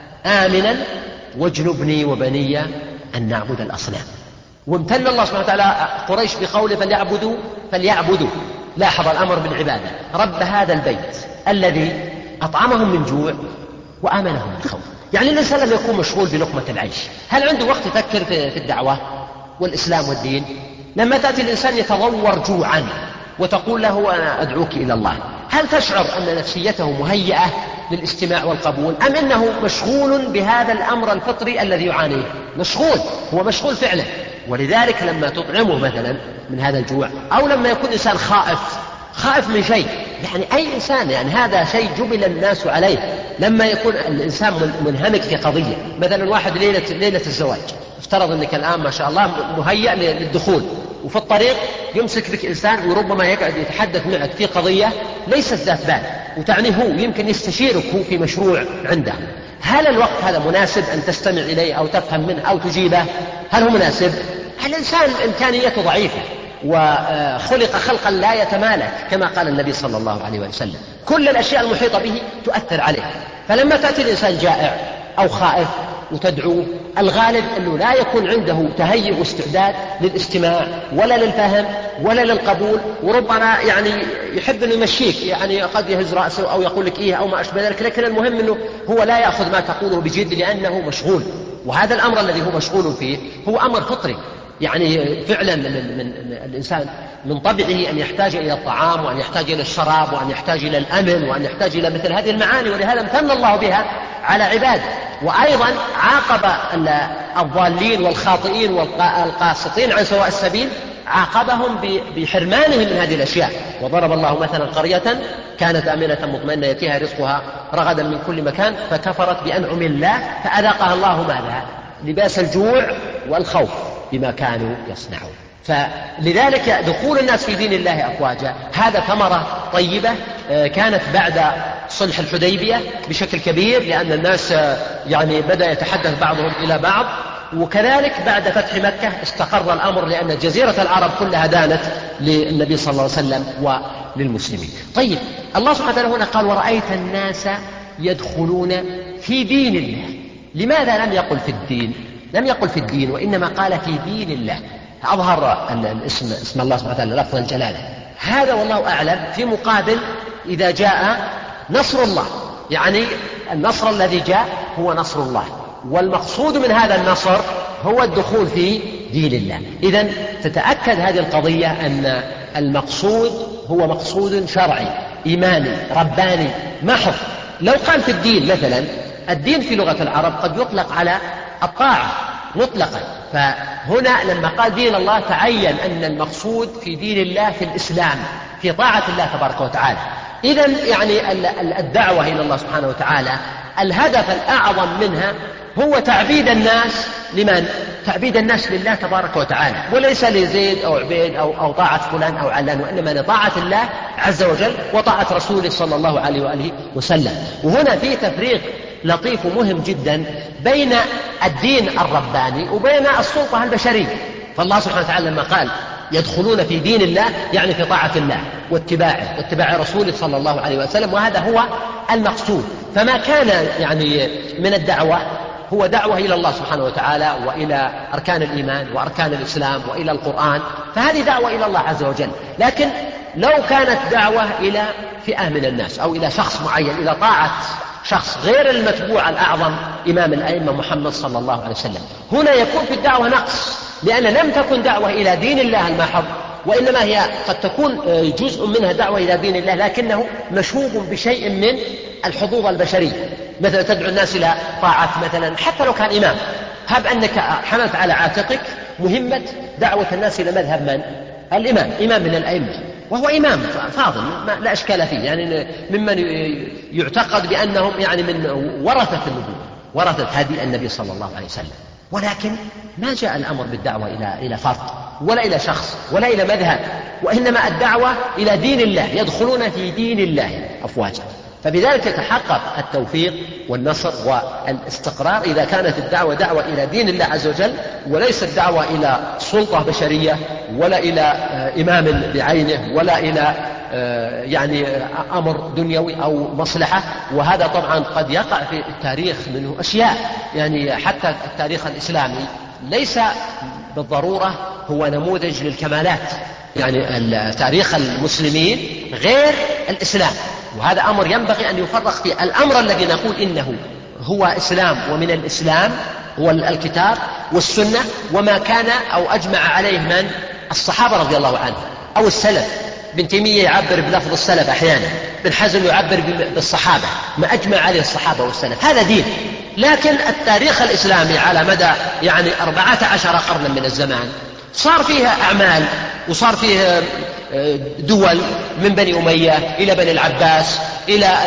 آمنا واجنبني وبني أن نعبد الأصنام. وامتن الله سبحانه وتعالى قريش بقوله فليعبدوا فليعبدوا لاحظ الأمر بالعبادة، رب هذا البيت الذي أطعمهم من جوع وآمنهم من خوف. يعني الإنسان لما يكون مشغول بلقمة العيش هل عنده وقت يفكر في الدعوة والإسلام والدين؟ لما تأتي الإنسان يتضور جوعا وتقول له أنا أدعوك إلى الله، هل تشعر أن نفسيته مهيئة للاستماع والقبول، أم أنه مشغول بهذا الأمر الفطري الذي يعانيه؟ مشغول، هو مشغول فعلا. ولذلك لما تطعمه مثلا من هذا الجوع، أو لما يكون إنسان خائف خائف من شيء، يعني أي إنسان، يعني هذا شيء جبل الناس عليه. لما يكون الإنسان منهمك في قضية، مثلا واحد ليلة, ليلة الزواج، افترض أنك الآن ما شاء الله مهيأ للدخول، وفي الطريق يمسك بك إنسان وربما يقعد يتحدث معك في قضية ليست ذات بال وتعنيه هو، يمكن يستشيرك هو في مشروع عنده. هل الوقت هذا مناسب أن تستمع إليه أو تفهم منه أو تجيبه؟ هل هو مناسب؟ الإنسان إمكانيته ضعيفة وخلق خلقا لا يتمالك، كما قال النبي صلى الله عليه وسلم كل الأشياء المحيطة به تؤثر عليه. فلما تأتي الإنسان جائع أو خائف وتدعوه، الغالب أنه لا يكون عنده تهيئ واستعداد للاستماع ولا للفهم ولا للقبول، وربما يعني يحب أنه يمشيك، يعني قد يهز رأسه أو يقول لك إيه أو ما أشبه ذلك، لكن المهم أنه هو لا يأخذ ما تقوله بجد لأنه مشغول. وهذا الأمر الذي هو مشغول فيه هو أمر فطري، يعني فعلا من, من, من الإنسان من طبعه أن يحتاج إلى الطعام وأن يحتاج إلى الشراب وأن يحتاج إلى الأمن وأن يحتاج إلى مثل هذه المعاني، ولهذا امتن الله بها على عباده. وأيضا عاقب الضالين والخاطئين والقاسطين عن سواء السبيل، عاقبهم بحرمانهم من هذه الأشياء. وضرب الله مثلا قرية كانت آمنة مطمئنة يأتيها رزقها رغدا من كل مكان فكفرت بأنعم الله فأذاقها الله ماذا؟ لباس الجوع والخوف بما كانوا يصنعون. فلذلك دخول الناس في دين الله أفواجا هذا ثمرة طيبة كانت بعد صلح الحديبية بشكل كبير، لأن الناس يعني بدأ يتحدث بعضهم إلى بعض، وكذلك بعد فتح مكة استقر الأمر لأن جزيرة العرب كلها دانت للنبي صلى الله عليه وسلم وللمسلمين. طيب الله سبحانه وتعالى هنا قال ورأيت الناس يدخلون في دين الله. لماذا لم يقل في الدين؟ لم يقل في الدين وإنما قال في دين الله، أظهر الاسم اسم الله سبحانه وتعالى لفظ الجلالة. هذا والله أعلم في مقابل إذا جاء نصر الله، يعني النصر الذي جاء هو نصر الله، والمقصود من هذا النصر هو الدخول في دين الله. إذن تتأكد هذه القضية أن المقصود هو مقصود شرعي إيماني رباني محض. لو قال في الدين مثلا، الدين في لغة العرب قد يطلق على الطاعة مطلقا، فهنا لما قال دين الله تعين أن المقصود في دين الله في الإسلام في طاعة الله تبارك وتعالى. إذن يعني الدعوة إلى الله سبحانه وتعالى الهدف الأعظم منها هو تعبيد الناس لمن؟ تعبيد الناس لله تبارك وتعالى، وليس لزيد أو عبيد أو, أو طاعة فلان أو علان، وإنما لطاعة الله عز وجل وطاعة رسوله صلى الله عليه وآله وسلم. وهنا في تفريق لطيف ومهم جدا بين الدين الرباني وبين السلطة البشرية. فالله سبحانه وتعالى لما قال يدخلون في دين الله يعني في طاعة الله واتباعه واتباع رسوله صلى الله عليه وسلم، وهذا هو المقصود. فما كان يعني من الدعوة هو دعوة إلى الله سبحانه وتعالى وإلى أركان الإيمان وأركان الإسلام وإلى القرآن، فهذه دعوة إلى الله عز وجل. لكن لو كانت دعوة إلى فئة من الناس أو إلى شخص معين، إلى طاعة شخص غير المتبوع الأعظم إمام الأئمة محمد صلى الله عليه وسلم، هنا يكون في الدعوة نقص، لأن لم تكن دعوة إلى دين الله المحض، وإنما هي قد تكون جزء منها دعوة إلى دين الله لكنه مشوب بشيء من الحظوظ البشرية. مثلا تدعو الناس إلى طاعة مثلا حتى لو كان إمام، هب أنك حملت على عاتقك مهمة دعوة الناس إلى مذهب من؟ الإمام، إمام من الأئمة، وهو إمام فاضل لا إشكال فيه، يعني ممن يعتقد بأنهم يعني من ورثة النبوة، ورثة هدي النبي صلى الله عليه وسلم. ولكن ما جاء الأمر بالدعوة إلى إلى فرد ولا إلى شخص ولا إلى مذهب، وإنما الدعوة إلى دين الله، يدخلون في دين الله أفواجا. فبذلك يتحقق التوفيق والنصر والاستقرار إذا كانت الدعوة دعوة إلى دين الله عز وجل، وليست دعوة إلى سلطة بشرية ولا إلى إمام بعينه ولا إلى يعني أمر دنيوي أو مصلحة. وهذا طبعا قد يقع في التاريخ منه أشياء، يعني حتى التاريخ الإسلامي ليس بالضرورة هو نموذج للكمالات، يعني تاريخ المسلمين غير الإسلام، وهذا أمر ينبغي أن يفرق فيه. الأمر الذي نقول إنه هو إسلام، ومن الإسلام هو الكتاب والسنة وما كان أو أجمع عليه من الصحابة رضي الله عنهم أو السلف. ابن تيمية يعبر بلفظ السلف أحيانا، ابن حزم يعبر بالصحابة، ما أجمع عليه الصحابة والسلف، هذا دين. لكن التاريخ الإسلامي على مدى يعني أربعة عشر قرنا من الزمان صار فيها أعمال، وصار فيه دول من بني أمية إلى بني العباس إلى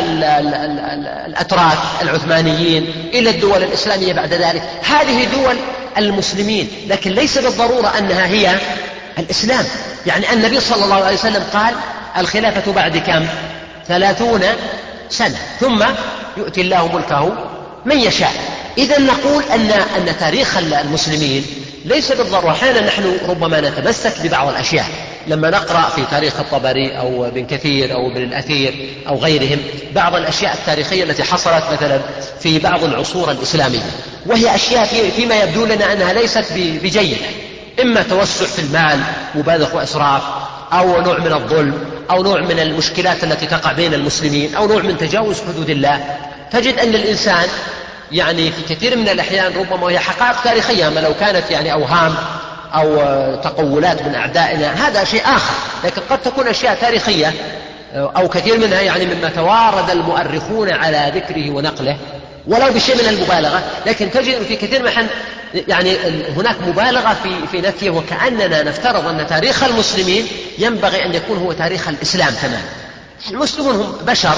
الأتراك العثمانيين إلى الدول الإسلامية بعد ذلك. هذه دول المسلمين، لكن ليس بالضرورة أنها هي الإسلام. يعني النبي صلى الله عليه وسلم قال الخلافة بعد كم؟ ثلاثون سنة، ثم يؤتي الله ملكه من يشاء. إذن نقول أن, أن تاريخ المسلمين ليس بالضرورة. أحيانا نحن ربما نتمسك ببعض الأشياء لما نقرأ في تاريخ الطبري أو ابن كثير أو ابن الأثير أو غيرهم بعض الأشياء التاريخية التي حصلت مثلا في بعض العصور الإسلامية، وهي أشياء فيما يبدو لنا أنها ليست بجيدة، إما توسع في المال مبالغ وإسراف، أو نوع من الظلم، أو نوع من المشكلات التي تقع بين المسلمين، أو نوع من تجاوز حدود الله. تجد أن الإنسان يعني في كثير من الأحيان ربما هي حقائق تاريخية، ما لو كانت يعني أوهام أو تقولات من أعدائنا هذا شيء آخر، لكن قد تكون أشياء تاريخية أو كثير منها يعني مما توارد المؤرخون على ذكره ونقله ولو بشيء من المبالغة. لكن تجد في كثير من يعني هناك مبالغة في في نفيه، وكأننا نفترض أن تاريخ المسلمين ينبغي أن يكون هو تاريخ الإسلام تماما. المسلمون هم بشر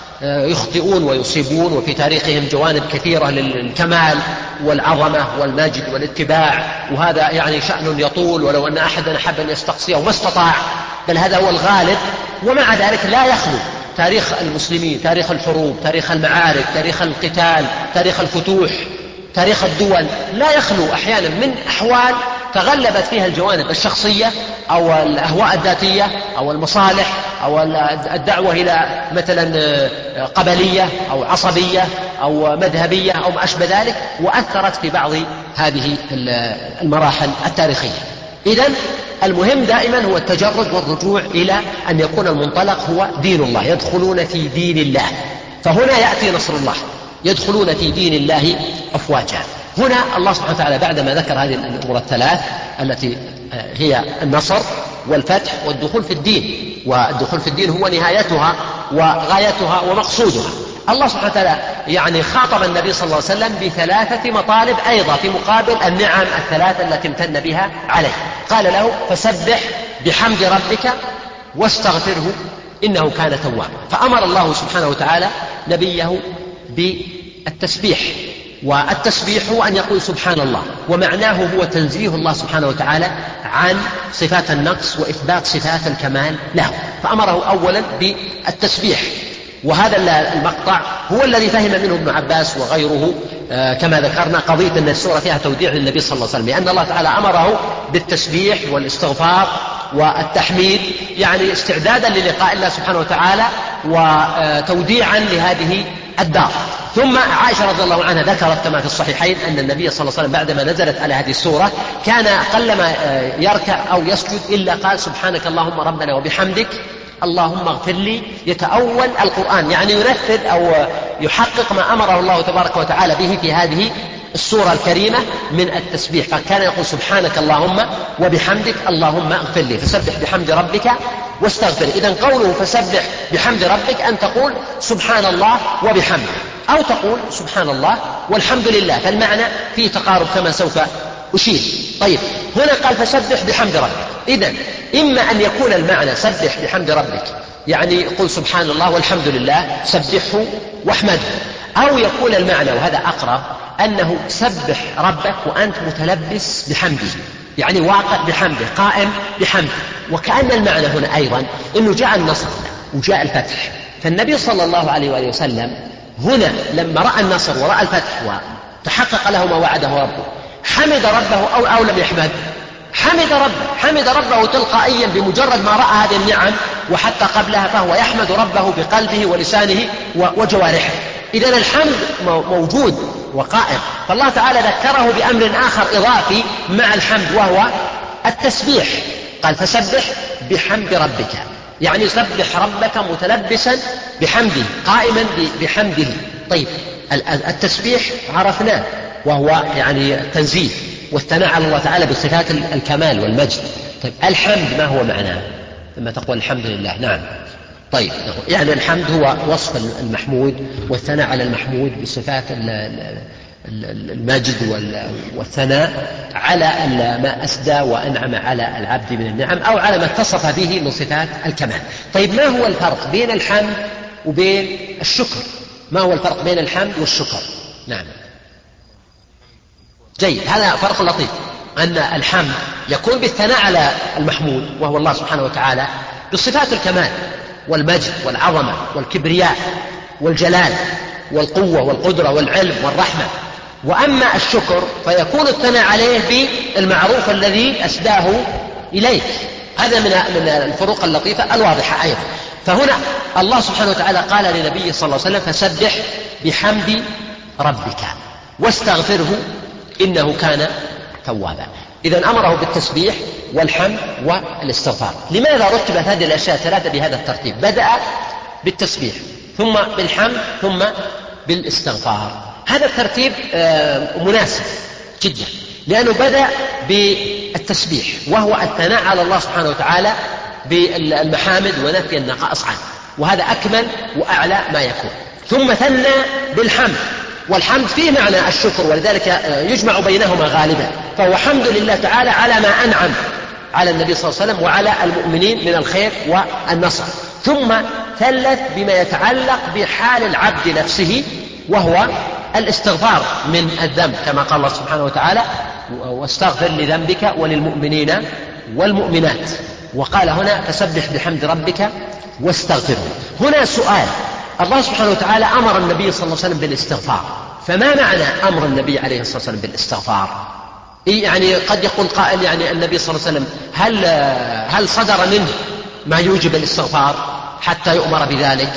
يخطئون ويصيبون، وفي تاريخهم جوانب كثيرة للكمال والعظمة والمجد والاتباع، وهذا يعني شأن يطول ولو أن أحدا أحب أن يستقصيه وما استطاع، بل هذا هو الغالب. ومع ذلك لا يخلو تاريخ المسلمين، تاريخ الحروب، تاريخ المعارك، تاريخ القتال، تاريخ الفتوح، تاريخ الدول، لا يخلو أحيانا من أحوال تغلبت فيها الجوانب الشخصية أو الأهواء الذاتية أو المصالح أو الدعوة إلى مثلا قبلية أو عصبية أو مذهبية أو ما أشبه ذلك، وأثرت في بعض هذه المراحل التاريخية. إذن المهم دائما هو التجرد والرجوع إلى أن يكون المنطلق هو دين الله، يدخلون في دين الله، فهنا يأتي نصر الله، يدخلون في دين الله أفواجا. هنا الله سبحانه وتعالى بعدما ذكر هذه الأمور الثلاث التي هي النصر والفتح والدخول في الدين، والدخول في الدين هو نهايتها وغايتها ومقصودها، الله سبحانه وتعالى يعني خاطب النبي صلى الله عليه وسلم بثلاثة مطالب أيضا في مقابل النعم الثلاثة التي امتن بها عليه. قال له فسبح بحمد ربك واستغفره إنه كان توابا. فأمر الله سبحانه وتعالى نبيه بالتسبيح، والتسبيح هو أن يقول سبحان الله، ومعناه هو تنزيه الله سبحانه وتعالى عن صفات النقص وإثبات صفات الكمال له، فأمره أولا بالتسبيح. وهذا المقطع هو الذي فهم منه ابن عباس وغيره كما ذكرنا قضية أن السورة فيها توديع للنبي صلى الله عليه وسلم، لأن الله تعالى أمره بالتسبيح والاستغفار والتحميد، يعني استعدادا للقاء الله سبحانه وتعالى وتوديعا لهذه الدار. ثم عائشة رضي الله عنها ذكرت كما في الصحيحين أن النبي صلى الله عليه وسلم بعدما نزلت على هذه السورة كان قلما يركع أو يسجد إلا قال سبحانك اللهم ربنا وبحمدك اللهم اغفر لي، يتأول القرآن، يعني ينفذ أو يحقق ما أمره الله تبارك وتعالى به في هذه السورة الكريمة من التسبيح، فكان يقول سبحانك اللهم وبحمدك اللهم اغفر لي، فسبح بحمد ربك واستغفر. إذن قوله فسبح بحمد ربك أن تقول سبحان الله وبحمده، أو تقول سبحان الله والحمد لله، فالمعنى فيه تقارب كما سوف أشير. طيب هنا قال فسبح بحمد ربك، إذن إما أن يكون المعنى سبح بحمد ربك يعني قل سبحان الله والحمد لله سبحه واحمده، أو يكون المعنى وهذا أقرب أنه سبح ربك وأنت متلبس بحمده، يعني واقع بحمده قائم بحمده. وكأن المعنى هنا أيضا أنه جاء النصر وجاء الفتح، فالنبي صلى الله عليه وآله وسلم هنا لما رأى النصر ورأى الفتح وتحقق له ما وعده ربه حمد ربه أو, أو لم يحمد؟ حمد ربه، حمد ربه تلقائيا بمجرد ما رأى هذه النعم، وحتى قبلها فهو يحمد ربه بقلبه ولسانه وجوارحه. إذن الحمد موجود وقائم، فالله تعالى ذكره بأمر آخر إضافي مع الحمد وهو التسبيح، قال فسبح بحمد ربك، يعني سبح ربك متلبسا بحمده قائما بحمده. طيب التسبيح عرفناه وهو يعني تنزيه والثناء على الله تعالى بصفات الكمال والمجد. طيب الحمد ما هو معناه لما تقول الحمد لله؟ نعم طيب يعني الحمد هو وصف المحمود والثناء على المحمود بصفات المجد والثناء على ما أسدى وأنعم على العبد من النعم أو على ما اتصف به من صفات الكمال. طيب ما هو الفرق بين الحمد وبين الشكر؟ ما هو الفرق بين الحمد والشكر؟ نعم جيد، هذا فرق لطيف، أن الحمد يكون بالثناء على المحمود وهو الله سبحانه وتعالى بصفات الكمال والمجد والعظمة والكبرياء والجلال والقوة والقدرة والعلم والرحمة. وأما الشكر فيكون الثناء عليه بالمعروف الذي أسداه إليك. هذا من الفروق اللطيفة الواضحة أيضا. فهنا الله سبحانه وتعالى قال لنبيه صلى الله عليه وسلم فسبح بحمد ربك واستغفره إنه كان توابا. إذن أمره بالتسبيح والحمد والاستغفار. لماذا رتبت هذه الأشياء الثلاثة بهذا الترتيب؟ بدأ بالتسبيح ثم بالحمد ثم بالاستغفار. هذا الترتيب مناسب جدا لأنه بدأ بالتسبيح وهو الثناء على الله سبحانه وتعالى بالمحامد ونفي النقائص عنه، وهذا أكمل وأعلى ما يكون. ثم ثنى بالحمد، والحمد فيه معنى الشكر ولذلك يجمع بينهما غالبا، فهو حمد لله تعالى على ما أنعم على النبي صلى الله عليه وسلم وعلى المؤمنين من الخير والنصر. ثم ثلث بما يتعلق بحال العبد نفسه وهو الاستغفار من الذنب كما قال الله سبحانه وتعالى واستغفر لذنبك وللمؤمنين والمؤمنات. وقال هنا فسبح بحمد ربك واستغفره. هنا سؤال، الله سبحانه وتعالى أمر النبي صلى الله عليه وسلم بالاستغفار، فما معنى أمر النبي عليه الصلاة والسلام بالاستغفار؟ يعني قد يقول قائل يعني النبي صلى الله عليه وسلم هل, هل صدر منه ما يوجب الاستغفار حتى يؤمر بذلك؟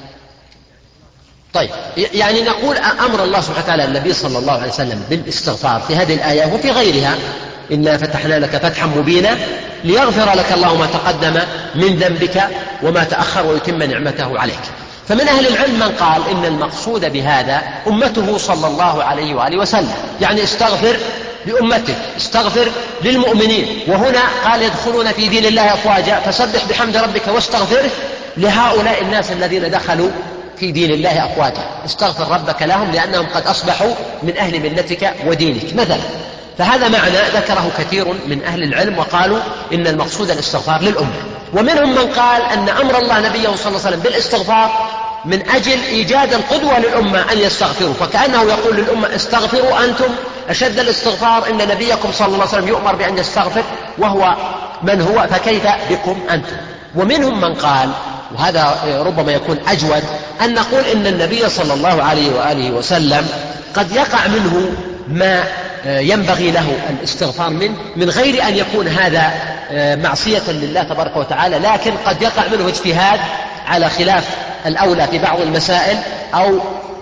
طيب يعني نقول أمر الله سبحانه وتعالى النبي صلى الله عليه وسلم بالاستغفار في هذه الآية وفي غيرها، إنا فتحنا لك فتحا مبينا ليغفر لك الله ما تقدم من ذنبك وما تأخر ويتم نعمته عليك. فمن أهل العلم من قال إن المقصود بهذا أمته صلى الله عليه وآله وسلم، يعني استغفر لأمته، استغفر للمؤمنين. وهنا قال يدخلون في دين الله أفواجا فسبح بحمد ربك واستغفره لهؤلاء الناس الذين دخلوا في دين الله أفواجا، استغفر ربك لهم لأنهم قد أصبحوا من أهل ملتك ودينك مثلا. فهذا معنى ذكره كثير من أهل العلم وقالوا إن المقصود الاستغفار للأمة. ومنهم من قال أن أمر الله نبيه صلى الله عليه وسلم بالاستغفار من أجل إيجاد القدوة للأمة أن يستغفروا، فكأنه يقول للأمة استغفروا أنتم أشد الاستغفار، إن نبيكم صلى الله عليه وسلم يؤمر بأن يستغفر وهو من هو، فكيف بكم أنتم. ومنهم من قال وهذا ربما يكون أجود أن نقول إن النبي صلى الله عليه وآله وسلم قد يقع منه ما ينبغي له الاستغفار منه من غير أن يكون هذا معصية لله تبارك وتعالى، لكن قد يقع منه اجتهاد على خلاف الأولى في بعض المسائل، أو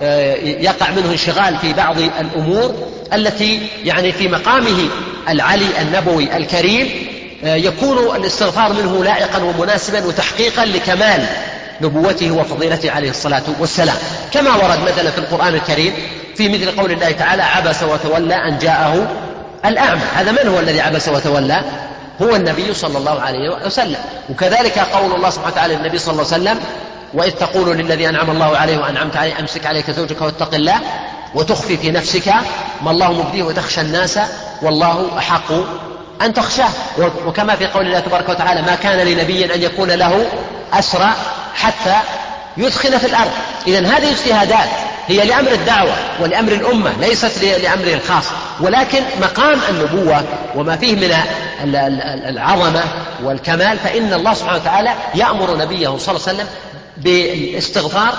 يقع منه انشغال في بعض الأمور التي يعني في مقامه العلي النبوي الكريم يكون الاستغفار منه لائقا ومناسبا وتحقيقا لكمال نبوته وفضيلته عليه الصلاة والسلام، كما ورد مثلا في القرآن الكريم في مثل قول الله تعالى عبس وتولى أن جاءه الأعمى. هذا من هو الذي عبس وتولى؟ هو النبي صلى الله عليه وسلم. وكذلك قول الله سبحانه وتعالى للنبي صلى الله عليه وسلم وإذ تقول للذي أنعم الله عليه وأنعمت عليه أمسك عليك زوجك واتق الله وتخفي في نفسك ما الله مبديه وتخشى الناس والله أحق أن تخشاه. وكما في قول الله تبارك وتعالى ما كان لنبي أن يكون له أسرى حتى يدخل في الأرض. إذن هذه اجتهادات هي لأمر الدعوة ولأمر الأمة ليست لأمره الخاص، ولكن مقام النبوة وما فيه من العظمة والكمال فإن الله سبحانه وتعالى يأمر نبيه صلى الله عليه وسلم بالاستغفار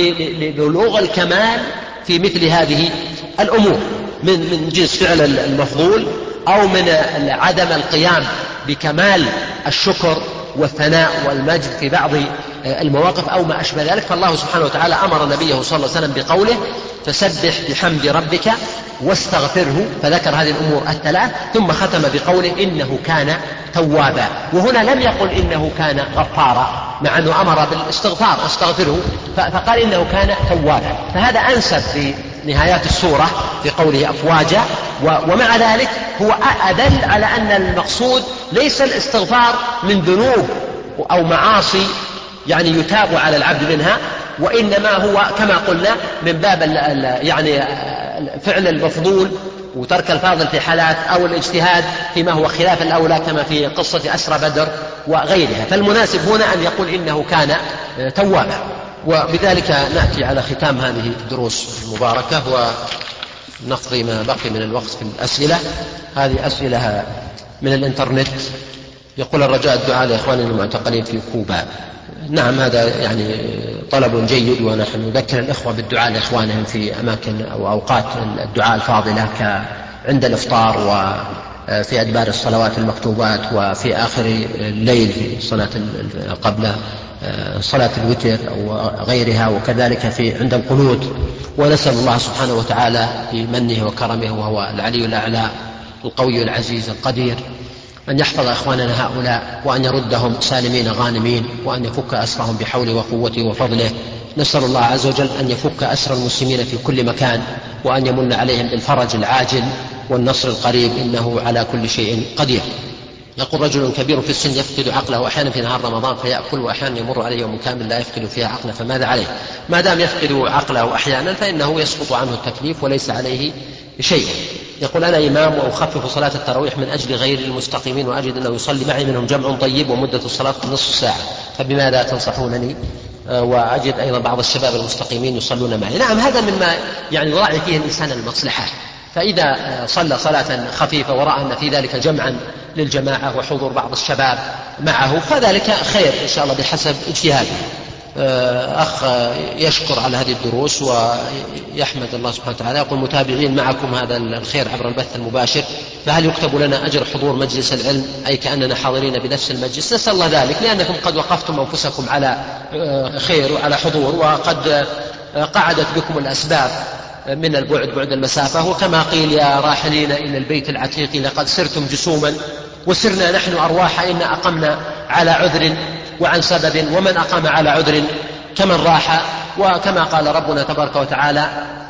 لبلوغ الكمال في مثل هذه الأمور من من جنس فعل المفضول أو من عدم القيام بكمال الشكر والثناء والمجد في بعض المواقف أو ما أشبه ذلك. فالله سبحانه وتعالى أمر نبيه صلى الله عليه وسلم بقوله فسبح بحمد ربك واستغفره، فذكر هذه الأمور الثلاث ثم ختم بقوله إنه كان توابا. وهنا لم يقل إنه كان غفارا، مع أنه أمر بالاستغفار استغفروا، فقال إنه كان توابا. فهذا أنسب في نهايات السورة في قوله أفواجا، ومع ذلك هو أدل على أن المقصود ليس الاستغفار من ذنوب أو معاصي يعني يتاب على العبد منها، وإنما هو كما قلنا من باب يعني فعل المفضول وترك الفاضل في حالات، أو الاجتهاد فيما هو خلاف الأولى كما في قصة أسرى بدر وغيرها. فالمناسب هنا أن يقول إنه كان توابا. وبذلك نأتي على ختام هذه الدروس المباركة ونقضي ما بقي من الوقت في الأسئلة. هذه أسئلة من الإنترنت. يقول الرجاء الدعاء لإخواننا المعتقلين في كوبا. نعم، هذا يعني طلب جيد، ونحن نذكر الإخوة بالدعاء لإخوانهم في أماكن أو أوقات الدعاء الفاضلة عند الإفطار وفي أدبار الصلوات المكتوبات وفي آخر الليل في صلاة قبل صلاة الوتر أو غيرها، وكذلك في عند القنوت. ونسأل الله سبحانه وتعالى بمنه وكرمه وهو العلي الأعلى القوي العزيز القدير أن يحفظ إخواننا هؤلاء، وأن يردهم سالمين غانمين، وأن يفك أسرهم بحوله وقوته وفضله. نسأل الله عز وجل أن يفك أسر المسلمين في كل مكان، وأن يمن عليهم بالفرج العاجل والنصر القريب، إنه على كل شيء قدير. يقول رجل كبير في السن يفقد عقله أحيانا في نهار رمضان فيأكل، وأحيانا يمر عليه يوم كامل لا يفقد فيها عقله، فماذا عليه؟ ما دام يفقد عقله أحيانا فإنه يسقط عنه التكليف وليس عليه شيء. يقول أنا إمام وأخفف صلاة التراويح من أجل غير المستقيمين، وأجد أنه يصلي معي منهم جمع طيب ومدة الصلاة نصف ساعة، فبماذا تنصحونني؟ وأجد أيضا بعض الشباب المستقيمين يصلون معي. نعم، هذا مما يعني يراعي فيه الإنسان المصلحة. فإذا صلى صلاة خفيفة ورأى أن في ذلك جمعا للجماعة وحضور بعض الشباب معه فذلك خير إن شاء الله بحسب اجتهاده. أخ يشكر على هذه الدروس ويحمد الله سبحانه وتعالى. يقول متابعين معكم هذا الخير عبر البث المباشر، فهل يكتب لنا أجر حضور مجلس العلم أي كأننا حاضرين بنفس المجلس؟ نسأل الله ذلك، لأنكم قد وقفتم أنفسكم على خير وعلى حضور، وقد قعدت بكم الأسباب من البعد بعد المسافة. وكما قيل يا راحلين إلى البيت العتيق لقد سرتم جسوما وسرنا نحن أرواح إن أقمنا على عذر وعن سبب، ومن أقام على عذر كمن راح. وكما قال ربنا تبارك وتعالى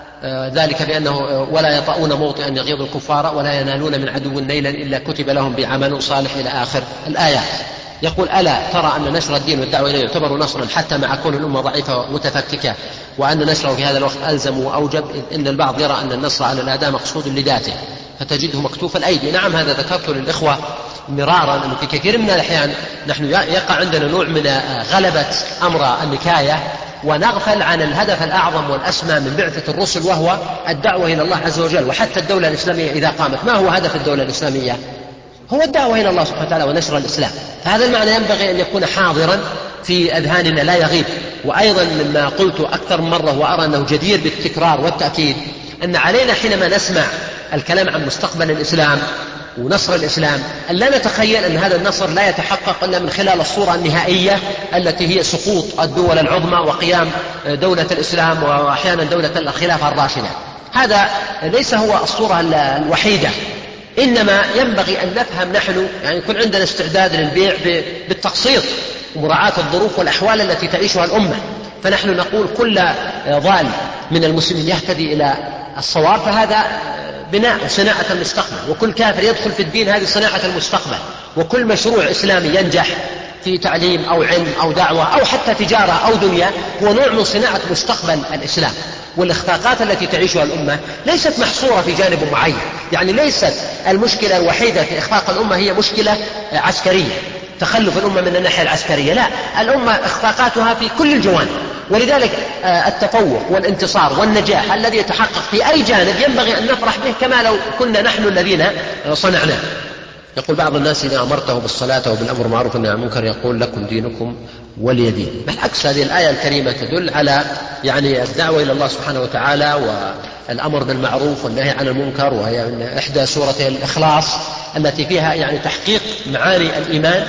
ذلك بأنه ولا يطؤون موطئا يغيظ الكفار ولا ينالون من عدو نيلا إلا كتب لهم بعمل صالح إلى آخر الآيات. يقول ألا ترى أن نشر الدين والدعوة إليه يعتبر نصرا حتى مع كون الأمة ضعيفة ومتفككة، وأن نشره في هذا الوقت ألزم وأوجب، إن البعض يرى أن النصر على الأعداء مقصود لذاته فتجده مكتوف الأيدي. نعم، هذا ذكرت للإخوة مرارا أنه في كثير من الأحيان نحن يقع عندنا نوع من غلبة أمر النكاية، ونغفل عن الهدف الأعظم والأسمى من بعثة الرسل وهو الدعوة إلى الله عز وجل. وحتى الدولة الإسلامية إذا قامت ما هو هدف الدولة الإسلامية؟ هو الدعوة إلى الله سبحانه وتعالى ونشر الإسلام. فهذا المعنى ينبغي أن يكون حاضرا في أذهاننا لا يغيب. وأيضا مما قلت أكثر من مرة وأرى أنه جدير بالتكرار والتأكيد، أن علينا حينما نسمع الكلام عن مستقبل الإسلام ونصر الإسلام أن لا نتخيل أن هذا النصر لا يتحقق إلا من خلال الصورة النهائية التي هي سقوط الدول العظمى وقيام دولة الإسلام وأحيانا دولة الخلافة الراشدة. هذا ليس هو الصورة الوحيدة، إنما ينبغي أن نفهم نحن يعني يكون عندنا استعداد للبيع بالتقسيط ومراعاة الظروف والأحوال التي تعيشها الأمة. فنحن نقول كل ضال من المسلمين يهتدي إلى الصواب فهذا بناء وصناعة المستقبل، وكل كافر يدخل في الدين هذه صناعة المستقبل، وكل مشروع إسلامي ينجح في تعليم أو علم أو دعوة أو حتى تجارة أو دنيا هو نوع من صناعة مستقبل الإسلام. والإخفاقات التي تعيشها الأمة ليست محصورة في جانب معين، يعني ليست المشكلة الوحيدة في إخفاق الأمة هي مشكلة عسكرية، تخلف الأمة من الناحية العسكرية، لا، الأمة إخفاقاتها في كل الجوانب. ولذلك التفوق والانتصار والنجاح الذي يتحقق في أي جانب ينبغي أن نفرح به كما لو كنا نحن الذين صنعناه. يقول بعض الناس إذا أمرته بالصلاة وبالأمر معروف والنهي عن المنكر يقول لكم دينكم ولي دين. بالعكس، هذه الآية الكريمة تدل على يعني الدعوة إلى الله سبحانه وتعالى والأمر بالمعروف والنهي عن المنكر، وهي من إحدى سورتي الإخلاص التي فيها يعني تحقيق معاني الإيمان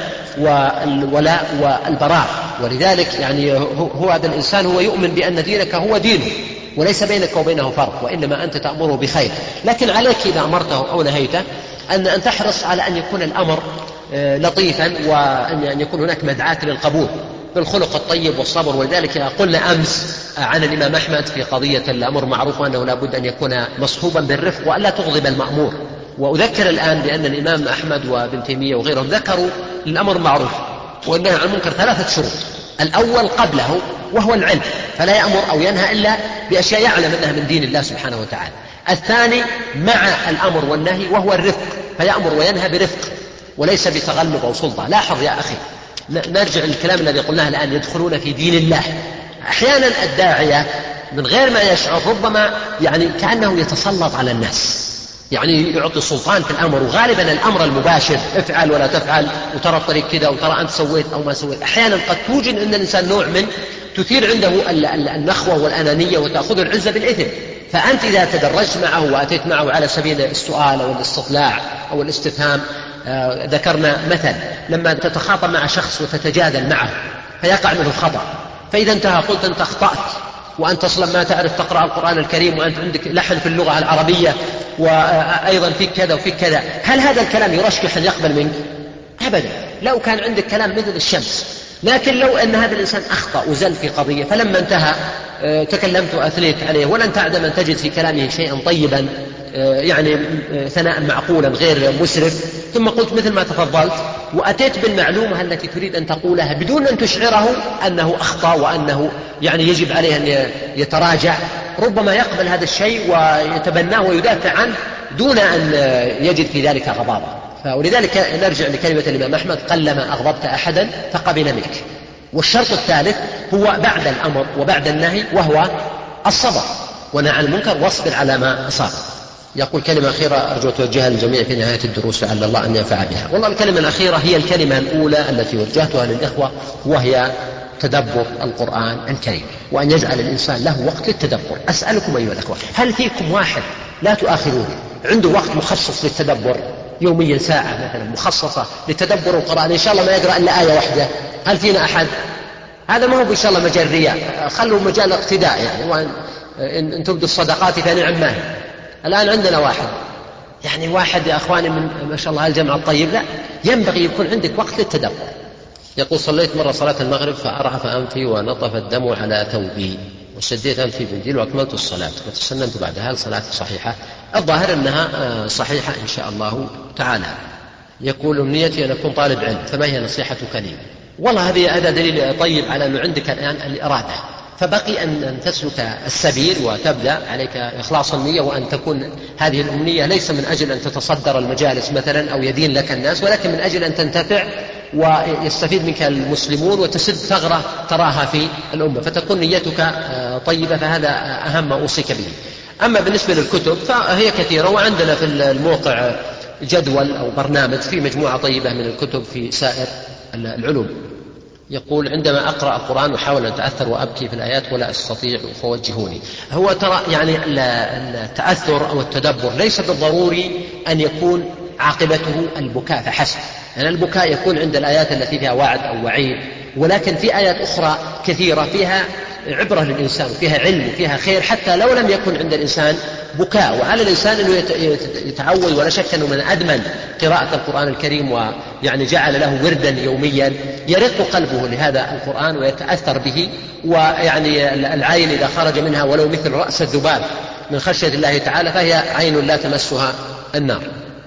والولاء والبراء. ولذلك يعني هو هذا الإنسان هو يؤمن بأن دينك هو دينه وليس بينك وبينه فرق، وإنما أنت تأمره بخير. لكن عليك إذا أمرته أو نهيته أن أن تحرص على أن يكون الأمر لطيفا، وأن يكون هناك مدعاة للقبول. بالخلق الطيب والصبر. ولذلك قلنا أمس عن الإمام أحمد في قضية الأمر معروف أنه لا بد أن يكون مصحوبا بالرفق وألا تغضب المأمور. وأذكر الآن بأن الإمام أحمد وابن تيمية وغيرهم ذكروا الأمر معروف والنهي عن المنكر ثلاثة شروط. الأول قبله وهو العلم، فلا يأمر أو ينهى إلا بأشياء يعلم أنها من دين الله سبحانه وتعالى. الثاني مع الأمر والنهي وهو الرفق، فيأمر وينهى برفق وليس بتغلب أو سلطة. لاحظ يا أخي، نرجع للكلام الذي قلناه الآن، يدخلون في دين الله. أحيانا الداعية من غير ما يشعر ربما يعني كأنه يتسلط على الناس، يعني يعطي السلطان في الأمر، وغالبا الأمر المباشر افعل ولا تفعل وترى الطريق كذا وترى أنت سويت أو ما سويت. أحيانا قد توجد أن الإنسان نوع من تثير عنده النخوة والأنانية وتأخذ العزة بالإثم، فأنت إذا تدرجت معه وأتيت معه على سبيل السؤال أو الاستطلاع أو الاستفهام. آه ذكرنا مثل لما تتخاطب مع شخص وتتجادل معه فيقع منه خطأ، فإذا انتهى قلت أنت أخطأت وأنت أصلا ما تعرف تقرأ القرآن الكريم وأنت عندك لحن في اللغة العربية وأيضا فيك كذا وفيك كذا، هل هذا الكلام يرشح أن يقبل منك؟ أبدا، لو كان عندك كلام مثل الشمس. لكن لو أن هذا الإنسان أخطأ وزل في قضية فلما انتهى تكلمت وأثنيت عليه ولن تعدم أن تجد في كلامه شيئا طيبا يعني ثناء معقولا غير مسرف، ثم قلت مثل ما تفضلت وأتيت بالمعلومة التي تريد أن تقولها بدون أن تشعره أنه أخطأ وأنه يعني يجب عليه أن يتراجع، ربما يقبل هذا الشيء ويتبناه ويدافع عنه دون أن يجد في ذلك غضاضة. ولذلك نرجع لكلمة الإمام أحمد: قلما أغضبت أحدا فقبل منك. والشرط الثالث هو بعد الأمر وبعد النهي وهو الصبر، ونهى عن المنكر واصبر على ما أصاب. يقول كلمة أخيرة أرجو توجهها للجميع في نهاية الدروس لعل الله أن ينفع بها. والله الكلمة الأخيرة هي الكلمة الأولى التي وجهتها للإخوة، وهي تدبر القرآن الكريم، وأن يجعل الإنسان له وقت للتدبر. أسألكم أيها الأخوة، هل فيكم واحد لا تؤاخذوني عنده وقت مخصص للتدبر يوميا، ساعة مثلا مخصصة لتدبر القرآن إن شاء الله ما يقرأ إلا آية واحدة؟ هل فينا أحد؟ هذا ما هو إن شاء الله مجال رياء، خلوا مجال اقتداء يعني، وأن إن تبدوا الصدقات فنعم ما هي. الآن عندنا واحد يعني واحد يا أخواني من ما شاء الله الجمع الطيب، لا ينبغي يكون عندك وقت للتدبر. يقول صليت مرة صلاة المغرب فأرعف أنفي ونطف الدم على ثوبي وشديت أنفي بنديل وأكملت الصلاة وتسننت بعدها، هل صلاتي صحيحة؟ الظاهر أنها صحيحة إن شاء الله تعالى. يقول أمنيتي أن أكون طالب علم، فما هي نصيحتك لي؟ والله هذه هذا دليل طيب على أنه عندك الآن الإرادة، فبقي أن تسلك السبيل وتبدأ عليك إخلاص النية، وأن تكون هذه الأمنية ليس من أجل أن تتصدر المجالس مثلا أو يدين لك الناس، ولكن من أجل أن تنتفع ويستفيد منك المسلمون وتسد ثغرة تراها في الأمة، فتكون نيتك طيبة، فهذا أهم ما أوصيك به. أما بالنسبة للكتب فهي كثيرة، وعندنا في الموقع جدول أو برنامج في مجموعة طيبة من الكتب في سائر العلوم. يقول عندما أقرأ القرآن وحاول أن أتأثر وأبكي في الآيات ولا أستطيع فوجهوني. هو ترى يعني التأثر أو التدبر ليس بالضروري أن يكون عاقبته البكاء فحسب، يعني البكاء يكون عند الآيات التي فيها وعد أو وعيد، ولكن في آيات أخرى كثيرة فيها عبرة للإنسان وفيها علم وفيها خير حتى لو لم يكن عند الإنسان بكاء. وعلى الإنسان أنه يتعود، ولا شك أنه من أدمن قراءة القرآن الكريم ويعني جعل له وردا يوميا يرق قلبه لهذا القرآن ويتأثر به، ويعني العين إذا خرج منها ولو مثل رأس الذباب من خشية الله تعالى فهي عين لا تمسها النار.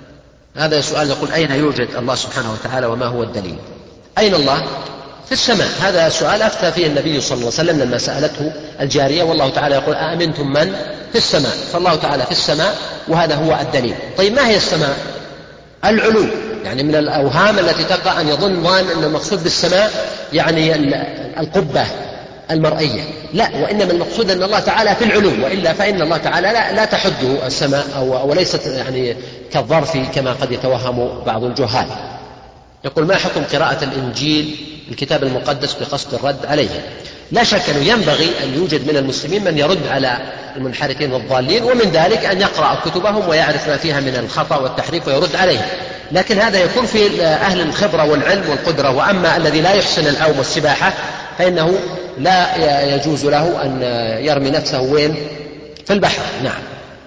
هذا سؤال يقول أين يوجد الله سبحانه وتعالى وما هو الدليل؟ أين الله؟ في السماء. هذا سؤال أفتى فيه النبي صلى الله عليه وسلم لما سألته الجارية، والله تعالى يقول أأمنتم من في السماء، فالله تعالى في السماء وهذا هو الدليل. طيب ما هي السماء؟ العلو، يعني من الأوهام التي تقع أن يظن ظان أن المقصود بالسماء يعني القبة المرئية، لا، وإنما المقصود أن الله تعالى في العلو، وإلا فإن الله تعالى لا, لا تحده السماء أو وليست يعني كالظرف كما قد يتوهم بعض الجهال. يقول ما حكم قراءة الإنجيل الكتاب المقدس بقصد الرد عليه؟ لا شك أنه ينبغي أن يوجد من المسلمين من يرد على المنحرفين والضالين، ومن ذلك أن يقرأ كتبهم ويعرف ما فيها من الخطأ والتحريف ويرد عليه، لكن هذا يكون في أهل الخبرة والعلم والقدرة. وأما الذي لا يحسن العوم والسباحة فإنه لا يجوز له أن يرمي نفسه وين؟ في البحر. نعم.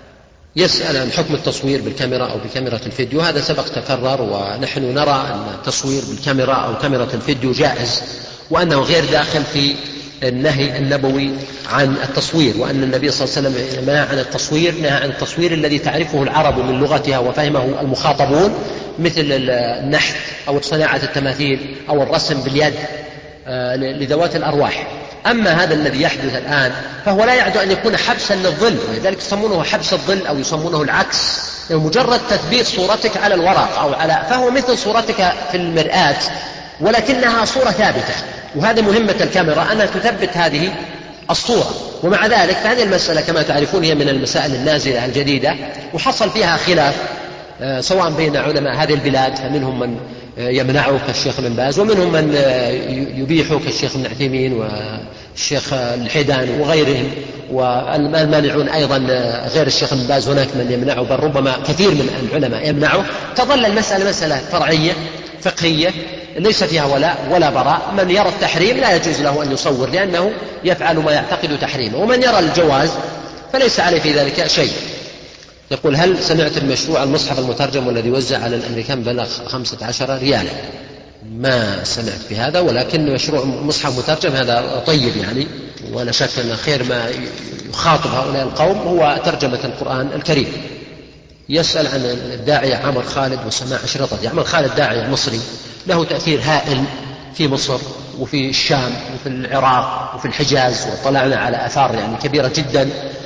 يسأل عن حكم التصوير بالكاميرا أو بكاميرا الفيديو. هذا سبق تكرر، ونحن نرى أن التصوير بالكاميرا أو كاميرا الفيديو جائز، وأنه غير داخل في النهي النبوي عن التصوير، وأن النبي صلى الله عليه وسلم نهى عن التصوير، نهى عن التصوير الذي تعرفه العرب من لغتها وفهمه المخاطبون، مثل النحت أو صناعة التماثيل أو الرسم باليد لذوات الأرواح. أما هذا الذي يحدث الآن فهو لا يعد أن يكون حبسا للظل، ولذلك يسمونه حبس الظل أو يسمونه العكس، يعني مجرد تثبيت صورتك على الورق أو على، فهو مثل صورتك في المرآة ولكنها صورة ثابتة. وهذا مهمة الكاميرا أنها تثبت هذه الصورة. ومع ذلك فهذه المسألة كما تعرفون هي من المسائل النازلة الجديدة، وحصل فيها خلاف سواء بين علماء هذه البلاد، فمنهم من يمنعه كالشيخ ابن باز، ومنهم من يبيحه كالشيخ ابن عثيمين والشيخ الحيدان وغيرهم، والمانعون أيضا غير الشيخ ابن باز هناك من يمنعه، بل ربما كثير من العلماء يمنعه. تظل المسألة مسألة فرعية فقهية ليس فيها ولا ولا براء. من يرى التحريم لا يجوز له أن يصور لأنه يفعل ما يعتقد تحريمه، ومن يرى الجواز فليس عليه في ذلك شيء. يقول: هل سمعت المشروع المصحف المترجم والذي يوزع على الأمريكان بلغ خمسة عشر ريالا؟ ما سمعت بهذا، ولكن مشروع مصحف مترجم هذا طيب يعني، ولا شك أن خير ما يخاطب هؤلاء القوم هو ترجمة القرآن الكريم. يسأل عن الداعية عمر خالد وسماع أشرطته. عمر خالد داعية مصري له تأثير هائل في مصر وفي الشام وفي العراق وفي الحجاز، وطلعنا على آثار يعني كبيرة جدا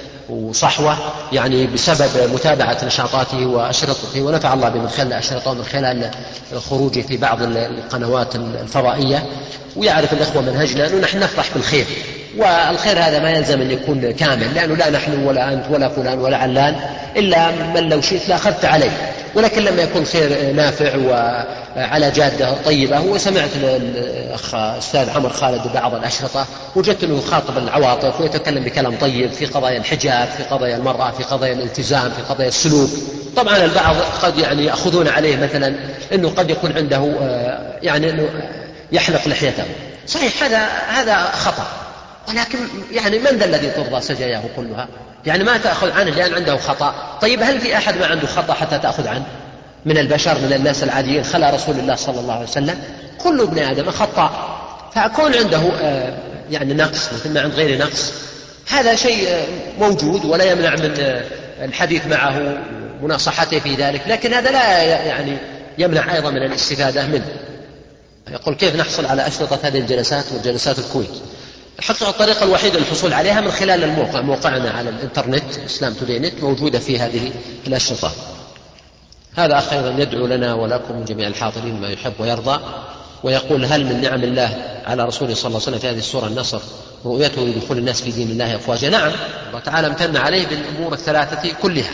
وصحوة يعني بسبب متابعة نشاطاته وأشرطته، ونفع الله بمن خلال أشرطه من خلال خروجه في بعض القنوات الفضائية. ويعرف الأخوة منهجنا أنه نحن نفرح بالخير، والخير هذا ما يلزم أن يكون كامل، لأنه لا نحن ولا أنت ولا فلان ولا علان إلا من لو شئت لأخذت عليه، ولكن لما يكون خير نافع وعلى جادة طيبة. وسمعت الأخ أستاذ عمر خالد بعض الأشرطة وجدت أنه يخاطب العواطف ويتكلم بكلام طيب في قضايا الحجاب، في قضايا المرأة، في قضايا الالتزام، في قضايا السلوك. طبعا البعض قد يعني يأخذون عليه مثلا أنه قد يكون عنده يعني أنه يحلق لحيته. صحيح هذا هذا خطأ، ولكن يعني من ذا الذي ترضى سجاياه كلها؟ يعني ما تأخذ عنه لأن عنده خطأ. طيب هل في أحد ما عنده خطأ حتى تأخذ عنه من البشر من الناس العاديين خلا رسول الله صلى الله عليه وسلم؟ كل ابن آدم خطأ، فأكون عنده يعني نقص مثل ما عند غير نقص، هذا شيء موجود ولا يمنع من الحديث معه ومناصحته في ذلك، لكن هذا لا يعني يمنع أيضا من الاستفادة منه. يقول: كيف نحصل على أشرطة هذه الجلسات والجلسات الكويت؟ الحقيقة الطريقة الوحيدة للحصول عليها من خلال الموقع، موقعنا على الإنترنت إسلام توداي نت موجودة في هذه الأشرطة. هذا أخ أيضا يدعو لنا ولكم جميع الحاضرين ما يحب ويرضى، ويقول: هل من نعم الله على رسوله صلى الله عليه وسلم في هذه السورة النصر رؤيته لدخول الناس في دين الله أفواجا؟ نعم، الله تعالى امتن عليه بالأمور الثلاثة كلها.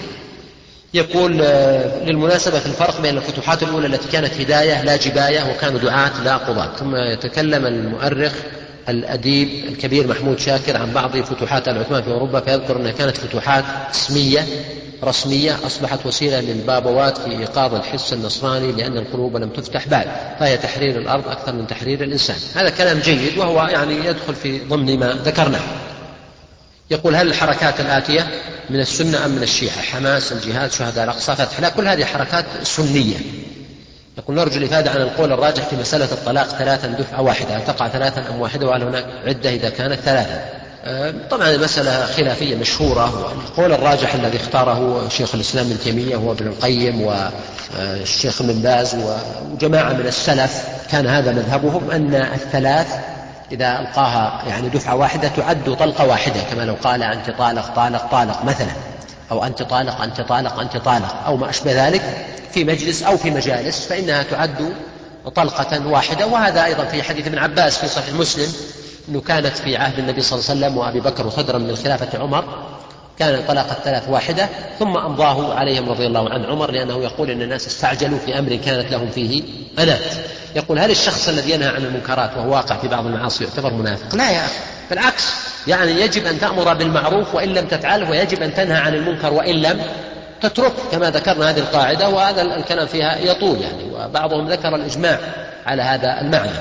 يقول: للمناسبة في الفرق بين الفتوحات الأولى التي كانت هداية لا جباية وكانوا دعاة لا قضاة. ثم يتكلم المؤرخ الأديب الكبير محمود شاكر عن بعض فتوحات العثمان في أوروبا، فيذكر أنها كانت فتوحات اسمية رسمية أصبحت وسيلة للبابوات في إيقاظ الحس النصراني لأن القلوب لم تفتح بعد، فهي تحرير الأرض أكثر من تحرير الإنسان. هذا كلام جيد وهو يعني يدخل في ضمن ما ذكرناه. يقول: هل الحركات الآتية من السنة أم من الشيعة؟ حماس، الجهاد، شهداء الأقصى، فتح. لا، كل هذه حركات سنية. يقول: نرجو الإفادة عن القول الراجح في مسألة الطلاق ثلاثا دفعة واحدة، هل تقع ثلاثا أم واحدة؟ وهل هناك عدة إذا كانت ثلاثا؟ طبعا المسألة خلافية مشهورة، والقول الراجح الذي اختاره شيخ الإسلام ابن تيمية هو ابن القيم والشيخ ابن باز وجماعة من السلف كان هذا مذهبهم، أن الثلاث إذا ألقاها يعني دفعة واحدة تعد طلقة واحدة، كما لو قال أنت طالق طالق طالق مثلا، أو أنت طالق أنت طالق أنت طالق أو ما أشبه ذلك في مجلس أو في مجالس، فإنها تعد طلقة واحدة. وهذا أيضا في حديث ابن عباس في صحيح مسلم أنه كانت في عهد النبي صلى الله عليه وسلم وأبي بكر وصدرا من خلافة عمر كان طلاق الثلاث واحدة، ثم أمضاه عليهم رضي الله عن عمر، لأنه يقول أن الناس استعجلوا في أمر كانت لهم فيه أنات. يقول: هل الشخص الذي ينهى عن المنكرات وهو واقع في بعض المعاصي يعتبر منافق؟ لا يا أخي، بالعكس، يعني يجب أن تأمر بالمعروف وإن لم تفعله، ويجب أن تنهى عن المنكر وإن لم تترك، كما ذكرنا هذه القاعدة، وهذا الكلام فيها يطول يعني، وبعضهم ذكر الإجماع على هذا المعنى.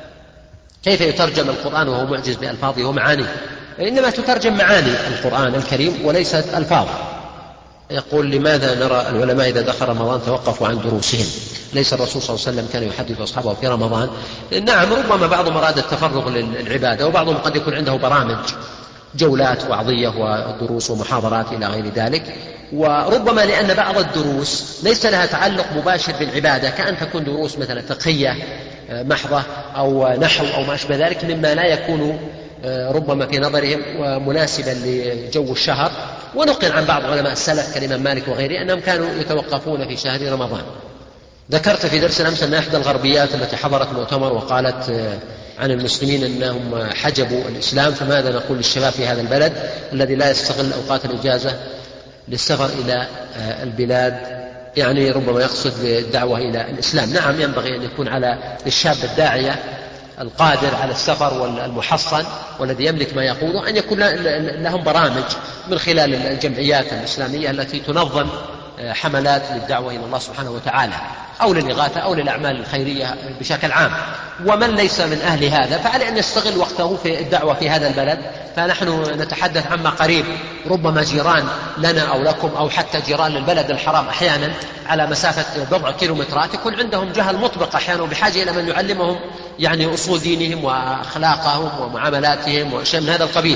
كيف يترجم القرآن وهو معجز بألفاظه ومعانيه؟ إنما تترجم معاني القرآن الكريم وليست ألفاظه. يقول لماذا نرى العلماء إذا دخل رمضان توقفوا عن دروسهم؟ ليس الرسول صلى الله عليه وسلم كان يحدث أصحابه في رمضان؟ نعم، ربما بعضهم أراد التفرغ للعبادة، وبعضهم قد يكون عنده برامج جولات وعظية ودروس ومحاضرات إلى غير ذلك، وربما لأن بعض الدروس ليس لها تعلق مباشر بالعبادة، كأن تكون دروس مثلا فقهية محضة أو نحو أو ما أشبه ذلك، مما لا يكون ربما في نظرهم مناسبا لجو الشهر. ونقل عن بعض علماء السلف كالإمام مالك وغيره أنهم كانوا يتوقفون في شهر رمضان. ذكرت في درس الأمس أن إحدى الغربيات التي حضرت مؤتمر وقالت عن المسلمين أنهم حجبوا الإسلام، فماذا نقول للشباب في هذا البلد الذي لا يستغل أوقات الإجازة للسفر إلى البلاد، يعني ربما يقصد بالدعوة إلى الإسلام؟ نعم، ينبغي أن يكون على الشاب الداعية القادر على السفر والمحصن والذي يملك ما يقوله أن يكون لهم برامج من خلال الجمعيات الإسلامية التي تنظم حملات للدعوة إلى الله سبحانه وتعالى، أو للإغاثة أو للأعمال الخيرية بشكل عام. ومن ليس من أهل هذا فعليه أن يستغل وقته في الدعوة في هذا البلد. فنحن نتحدث عما قريب، ربما جيران لنا أو لكم أو حتى جيران للبلد الحرام أحيانا على مسافة بضع كيلومترات يكون عندهم جهل مطبق أحيانا، وبحاجة إلى من يعلمهم يعني أصول دينهم وأخلاقهم ومعاملاتهم وشيء من هذا القبيل.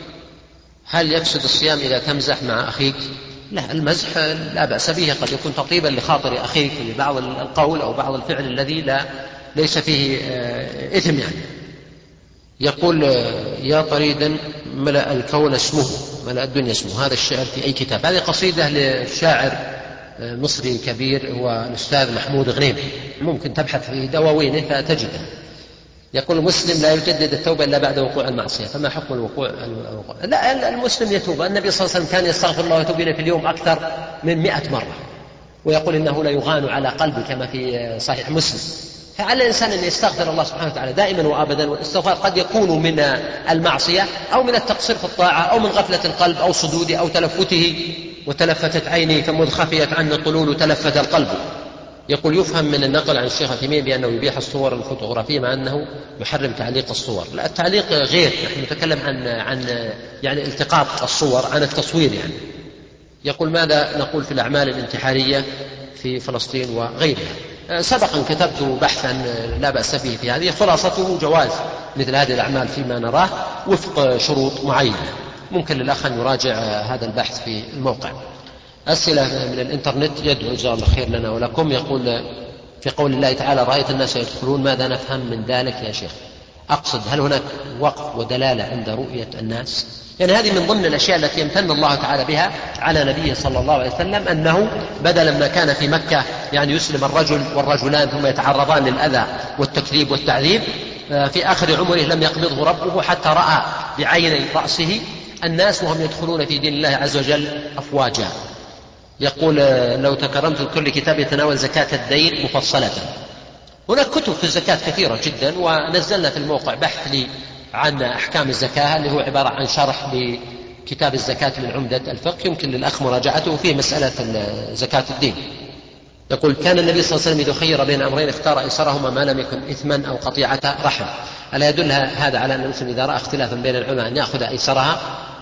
هل يفسد الصيام إذا تمزح مع أخيك؟ لا، المزح لا بأس به، قد يكون تطيبا لخاطر أخيك لبعض القول أو بعض الفعل الذي لا ليس فيه إثم يعني. يقول يا طريدا ملأ الكون اسمه ملأ الدنيا اسمه، هذا الشعر في أي كتاب؟ هذه قصيدة للشاعر مصري كبير هو الأستاذ محمود غنيم، ممكن تبحث في دواوينه فتجده. يقول المسلم لا يجدد التوبة إلا بعد وقوع المعصية، فما حكم الوقوع؟ لا، المسلم يتوب. النبي صلى الله عليه وسلم كان يستغفر الله ويتوب إليه في اليوم أكثر من مئة مرة، ويقول إنه لا يغان على قلبي كما في صحيح مسلم. فعلى الإنسان أن يستغفر الله سبحانه وتعالى دائما وأبدا، والاستغفار قد يكون من المعصية أو من التقصير في الطاعة أو من غفلة القلب أو صدوده أو تلفته، وتلفتت عيني فمذ خفيت عني الطلول تلفت القلب. يقول يفهم من النقل عن الشيخ عثيمين بأنه يبيح الصور الفوتوغرافية مع أنه يحرم تعليق الصور. لا، التعليق غير، نحن نتكلم عن عن يعني التقاط الصور عن التصوير يعني. يقول ماذا نقول في الأعمال الانتحارية في فلسطين وغيرها؟ سبقا كتبت بحثا لا بأس به في هذه، خلاصته جواز مثل هذه الأعمال فيما نراه وفق شروط معينة. ممكن للأخ أن يراجع هذا البحث في الموقع. أسئلة من الإنترنت يدعو جزاه الله خير لنا ولكم. يقول في قول الله تعالى رأيت الناس يدخلون، ماذا نفهم من ذلك يا شيخ؟ أقصد هل هناك وقف ودلالة عند رؤية الناس؟ يعني هذه من ضمن الأشياء التي يمتن الله تعالى بها على نبيه صلى الله عليه وسلم، أنه بدلا ما كان في مكة يعني يسلم الرجل والرجلان ثم يتعرضان للأذى والتكذيب والتعذيب، في آخر عمره لم يقبضه ربه حتى رأى بعيني رأسه الناس وهم يدخلون في دين الله عز وجل أفواجا. يقول لو تكرمت كل كتاب يتناول زكاة الدين مفصلة. هناك كتب في الزكاة كثيرة جدا، ونزلنا في الموقع بحث لي عن أحكام الزكاة اللي هو عبارة عن شرح لكتاب الزكاة من عمدة الفقه، يمكن للأخ مراجعته فيه مسألة زكاة الدين. يقول كان النبي صلى الله عليه وسلم إذا خير بين أمرين اختار أيسرهما ما لم يكن إثما أو قطيعة رحم. ألا يدل هذا على أن المسلم إذا رأى اختلافا بين العلماء أن يأخذ أيسرها؟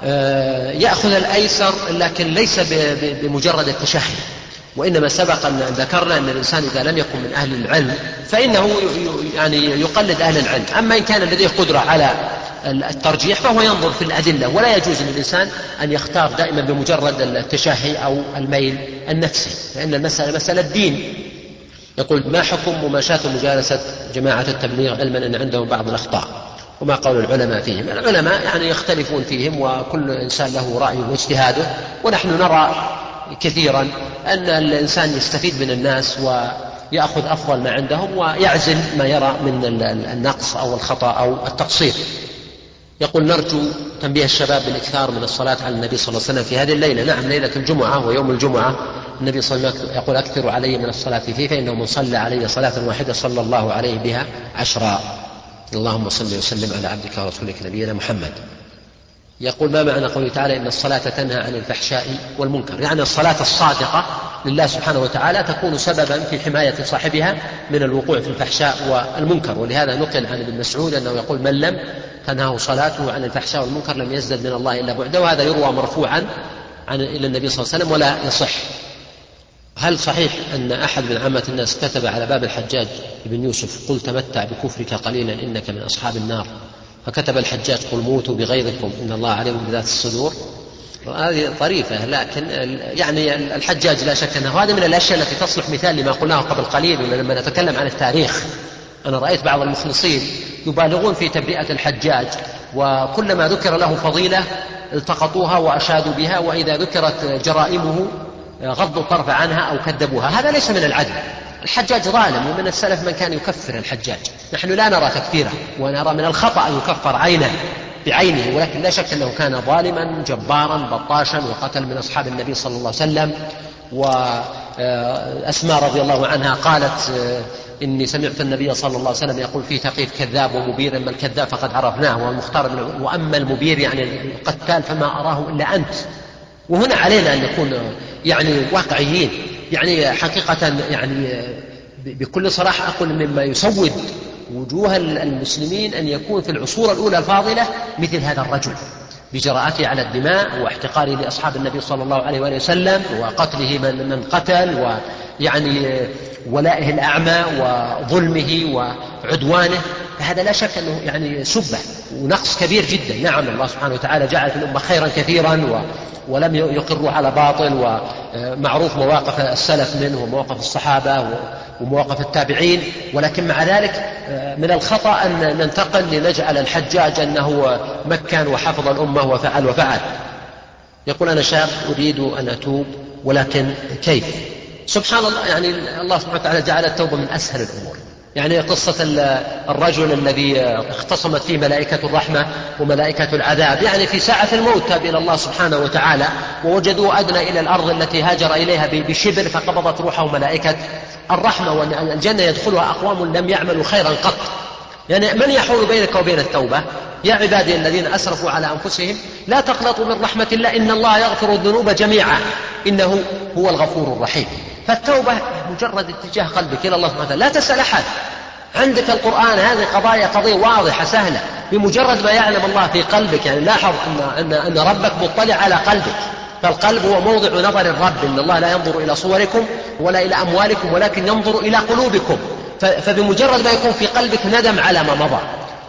يأخذ الأيسر، لكن ليس بمجرد التشهي، وإنما سبق أن ذكرنا أن الإنسان إذا لم يكن من أهل العلم فإنه يعني يقلد أهل العلم. أما إن كان لديه قدرة على الترجيح فهو ينظر في الأدلة، ولا يجوز للإنسان أن يختار دائما بمجرد التشهي أو الميل النفسي، فإن المسألة مسألة دين. يقول ما حكم مماشاة مجالسة جماعة التبليغ علما أن عندهم بعض الأخطاء، وما قول العلماء فيهم؟ العلماء يعني يختلفون فيهم، وكل إنسان له رأيه واجتهاده، ونحن نرى كثيرا أن الإنسان يستفيد من الناس ويأخذ أفضل ما عندهم ويعزل ما يرى من النقص أو الخطأ أو التقصير. يقول نرجو تنبيه الشباب بالإكثار من الصلاة على النبي صلى الله عليه وسلم في هذه الليلة. نعم، ليلة الجمعة ويوم الجمعة النبي صلى الله عليه وسلم يقول أكثروا علي من الصلاة فيه، فإنه من صلى علي صلاة واحدة صلى الله عليه بها عشرا. اللهم صل وسلم على عبدك ورسولك نبينا محمد. يقول ما معنى قوله تعالى إن الصلاة تنهى عن الفحشاء والمنكر؟ يعني الصلاة الصادقة لله سبحانه وتعالى تكون سببا في حماية صاحبها من الوقوع في الفحشاء والمنكر، ولهذا نقل عن ابن مسعود أنه يقول من لم تنهه صلاته عن الفحشاء والمنكر لم يزدد من الله إلا بعده، وهذا يروى مرفوعا عن إلى النبي صلى الله عليه وسلم ولا يصح. هل صحيح أن أحد من عامة الناس كتب على باب الحجاج بن يوسف قل تمتع بكفرك قليلا إنك من أصحاب النار، فكتب الحجاج قل موتوا بغيظكم إن الله عليم بذات الصدور؟ هذه طريفة، لكن يعني الحجاج لا شك أنه هذا من الأشياء التي تصلح مثال لما قلناه قبل قليل. ولما نتكلم عن التاريخ أنا رأيت بعض المخلصين يبالغون في تبرئة الحجاج، وكلما ذكر له فضيلة التقطوها وأشادوا بها، وإذا ذكرت جرائمه غضوا الطرف عنها أو كذبوها. هذا ليس من العدل. الحجاج ظالم، ومن السلف من كان يكفر الحجاج. نحن لا نرى تكفيره، ونرى من الخطأ أن يكفر عينه بعينه، ولكن لا شك أنه كان ظالما جبارا بطاشا، وقتل من أصحاب النبي صلى الله عليه وسلم. وأسماء رضي الله عنها قالت إني سمعت النبي صلى الله عليه وسلم يقول في ثقيف كذاب ومبير، أما الكذاب فقد عرفناه والمختار من، وأما المبير يعني القتال فما أراه إلا أنت. وهنا علينا أن نكون يعني واقعيين، يعني حقيقة يعني بكل صراحة أقول مما يسود وجوه المسلمين أن يكون في العصور الأولى الفاضلة مثل هذا الرجل بجراءته على الدماء واحتقاره لأصحاب النبي صلى الله عليه وآله وسلم، وقتله من من قتل، ويعني ولائه الأعمى وظلمه وعدوانه. فهذا لا شك أنه يعني سبة ونقص كبير جدا. نعم الله سبحانه وتعالى جعل في الأمة خيرا كثيرا ولم يقروا على باطل، ومعروف مواقف السلف منه ومواقف الصحابة ومواقف التابعين، ولكن مع ذلك من الخطأ أن ننتقل لنجعل الحجاج أنه مكن وحفظ الأمة وفعل وفعل. يقول أنا شاب أريد أن أتوب ولكن كيف؟ سبحان الله، يعني الله سبحانه وتعالى جعل التوبة من أسهل الأمور. يعني قصة الرجل الذي اختصمت فيه ملائكة الرحمة وملائكة العذاب، يعني في ساعة الموت تاب إلى الله سبحانه وتعالى، ووجدوا أدنى إلى الأرض التي هاجر إليها بشبر، فقبضت روحه ملائكة الرحمة، والجنة يدخلها أقوام لم يعملوا خيرا قط. يعني من يحول بينك وبين التوبة؟ يا عبادي الذين أسرفوا على أنفسهم لا تقنطوا من رحمة الله إن الله يغفر الذنوب جميعا إنه هو الغفور الرحيم. فالتوبة مجرد اتجاه قلبك إلى الله سبحانه وتعالى، لا تسأل أحد. عندك القرآن، هذه قضايا قضية واضحة سهلة، بمجرد ما يعلم الله في قلبك. يعني لاحظ أن, أن, أن ربك مطلع على قلبك، فالقلب هو موضع نظر الرب. إن الله لا ينظر إلى صوركم ولا إلى أموالكم ولكن ينظر إلى قلوبكم. فبمجرد ما يكون في قلبك ندم على ما مضى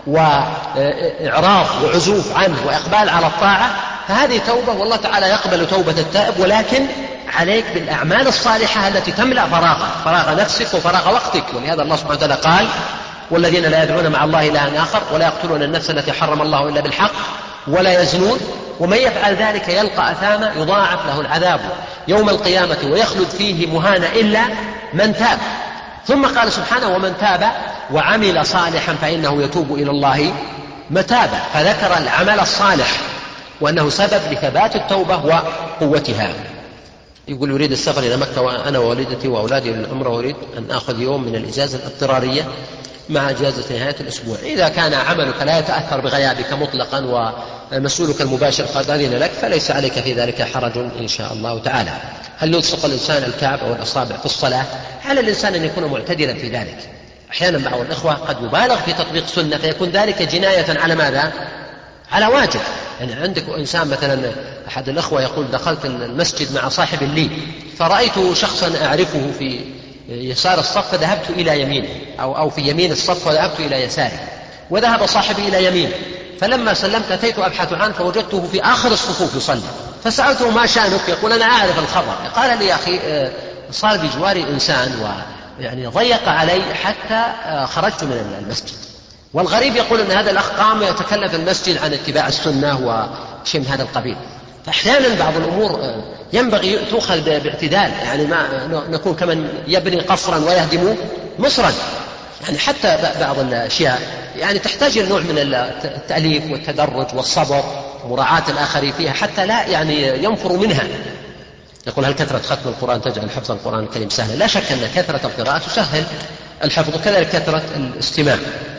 وإعراض وعزوف عنه وإقبال على الطاعة، فهذه توبة، والله تعالى يقبل توبة التائب. ولكن عليك بالأعمال الصالحة التي تملأ فراغك، فراغ نفسك وفراغ وقتك. ولهذا الله سبحانه وتعالى قال والذين لا يدعون مع الله إلها آخر ولا يقتلون النفس التي حرم الله إلا بالحق ولا يزنون ومن يفعل ذلك يلقى أثاما يضاعف له العذاب يوم القيامة ويخلد فيه مهانا إلا من تاب. ثم قال سبحانه ومن تاب وعمل صالحا فإنه يتوب إلى الله متابا، فذكر العمل الصالح وأنه سبب لثبات التوبة وقوتها. يقول يريد السفر إلى مكة وأنا ووالدتي وأولادي للعمرة، وأريد أن أخذ يوم من الإجازة الاضطرارية مع إجازة نهاية الأسبوع. إذا كان عملك لا يتأثر بغيابك مطلقا ومسؤولك المباشر قد أذن لك فليس عليك في ذلك حرج إن شاء الله تعالى. هل يلصق الإنسان الكعب أو الأصابع في الصلاة؟ على الإنسان أن يكون معتدلا في ذلك. أحيانا بعض الإخوة قد يبالغ في تطبيق سنة فيكون ذلك جناية على ماذا؟ على واجب. يعني عندك إنسان مثلا أحد الأخوة يقول دخلت المسجد مع صاحب لي فرأيت شخصا أعرفه في يسار الصف فذهبت إلى يمينه أو, أو في يمين الصف وذهبت إلى يساره، وذهب صاحبي إلى يمينه، فلما سلمت أتيت أبحث عنه فوجدته في آخر الصفوف يصلي، فسألته ما شأنك؟ يقول أنا أعرف الخبر. قال لي يا أخي صار بجواري إنسان ويعني ضيق علي حتى خرجت من المسجد. والغريب يقول أن هذا الأخ قام يتكلم في المسجد عن اتباع السنة وشيء من هذا القبيل. فأحيانا بعض الأمور ينبغي تؤخذ باعتدال، يعني ما نكون كمن يبني قصرا ويهدم مصرا. يعني حتى بعض الأشياء يعني تحتاج إلى نوع من التأليف والتدرج والصبر ومراعاة الآخرين فيها حتى لا يعني ينفر منها. يقول هل كثرة ختم القرآن تجعل حفظ القرآن الكريم سهلا؟ لا شك أن كثرة القراءة تسهل الحفظ، وكذلك كثرة الاستماع.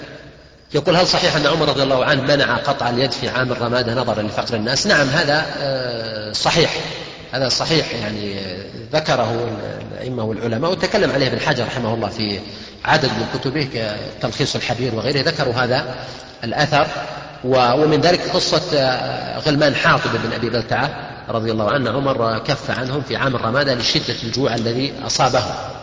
يقول هل صحيح أن عمر رضي الله عنه منع قطع اليد في عام الرمادة نظرا لفقر الناس؟ نعم هذا صحيح، هذا صحيح، يعني ذكره الأئمة والعلماء وتكلم عليه ابن حجر رحمه الله في عدد من كتبه كتلخيص الحبير وغيره، ذكروا هذا الأثر. ومن ذلك قصة غلمان حاطب بن أبي بلتعة رضي الله عنه عمر كف عنهم في عام الرمادة لشدة الجوع الذي أصابه.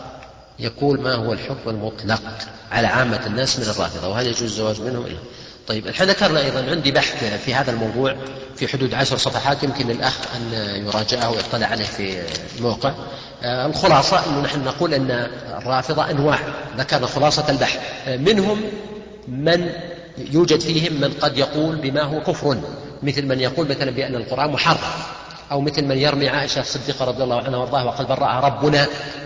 يقول: ما هو الحكم المطلق على عامة الناس من الرافضة، وهل يجوز الزواج منهم إلا؟ طيب، الحين ذكرنا أيضا عندي بحث في هذا الموضوع في حدود عشر صفحات، يمكن للأخ أن يراجعه ويطلع عليه في الموقع. آه الخلاصة أنه نحن نقول أن الرافضة أنواع، ذكرنا خلاصة البحث. آه منهم من يوجد فيهم من قد يقول بما هو كفر، مثل من يقول مثلا بأن القرآن محرف، أو مثل من يرمي عائشة الصديقة رضي الله عنها وارضاها وقد برأها ربنا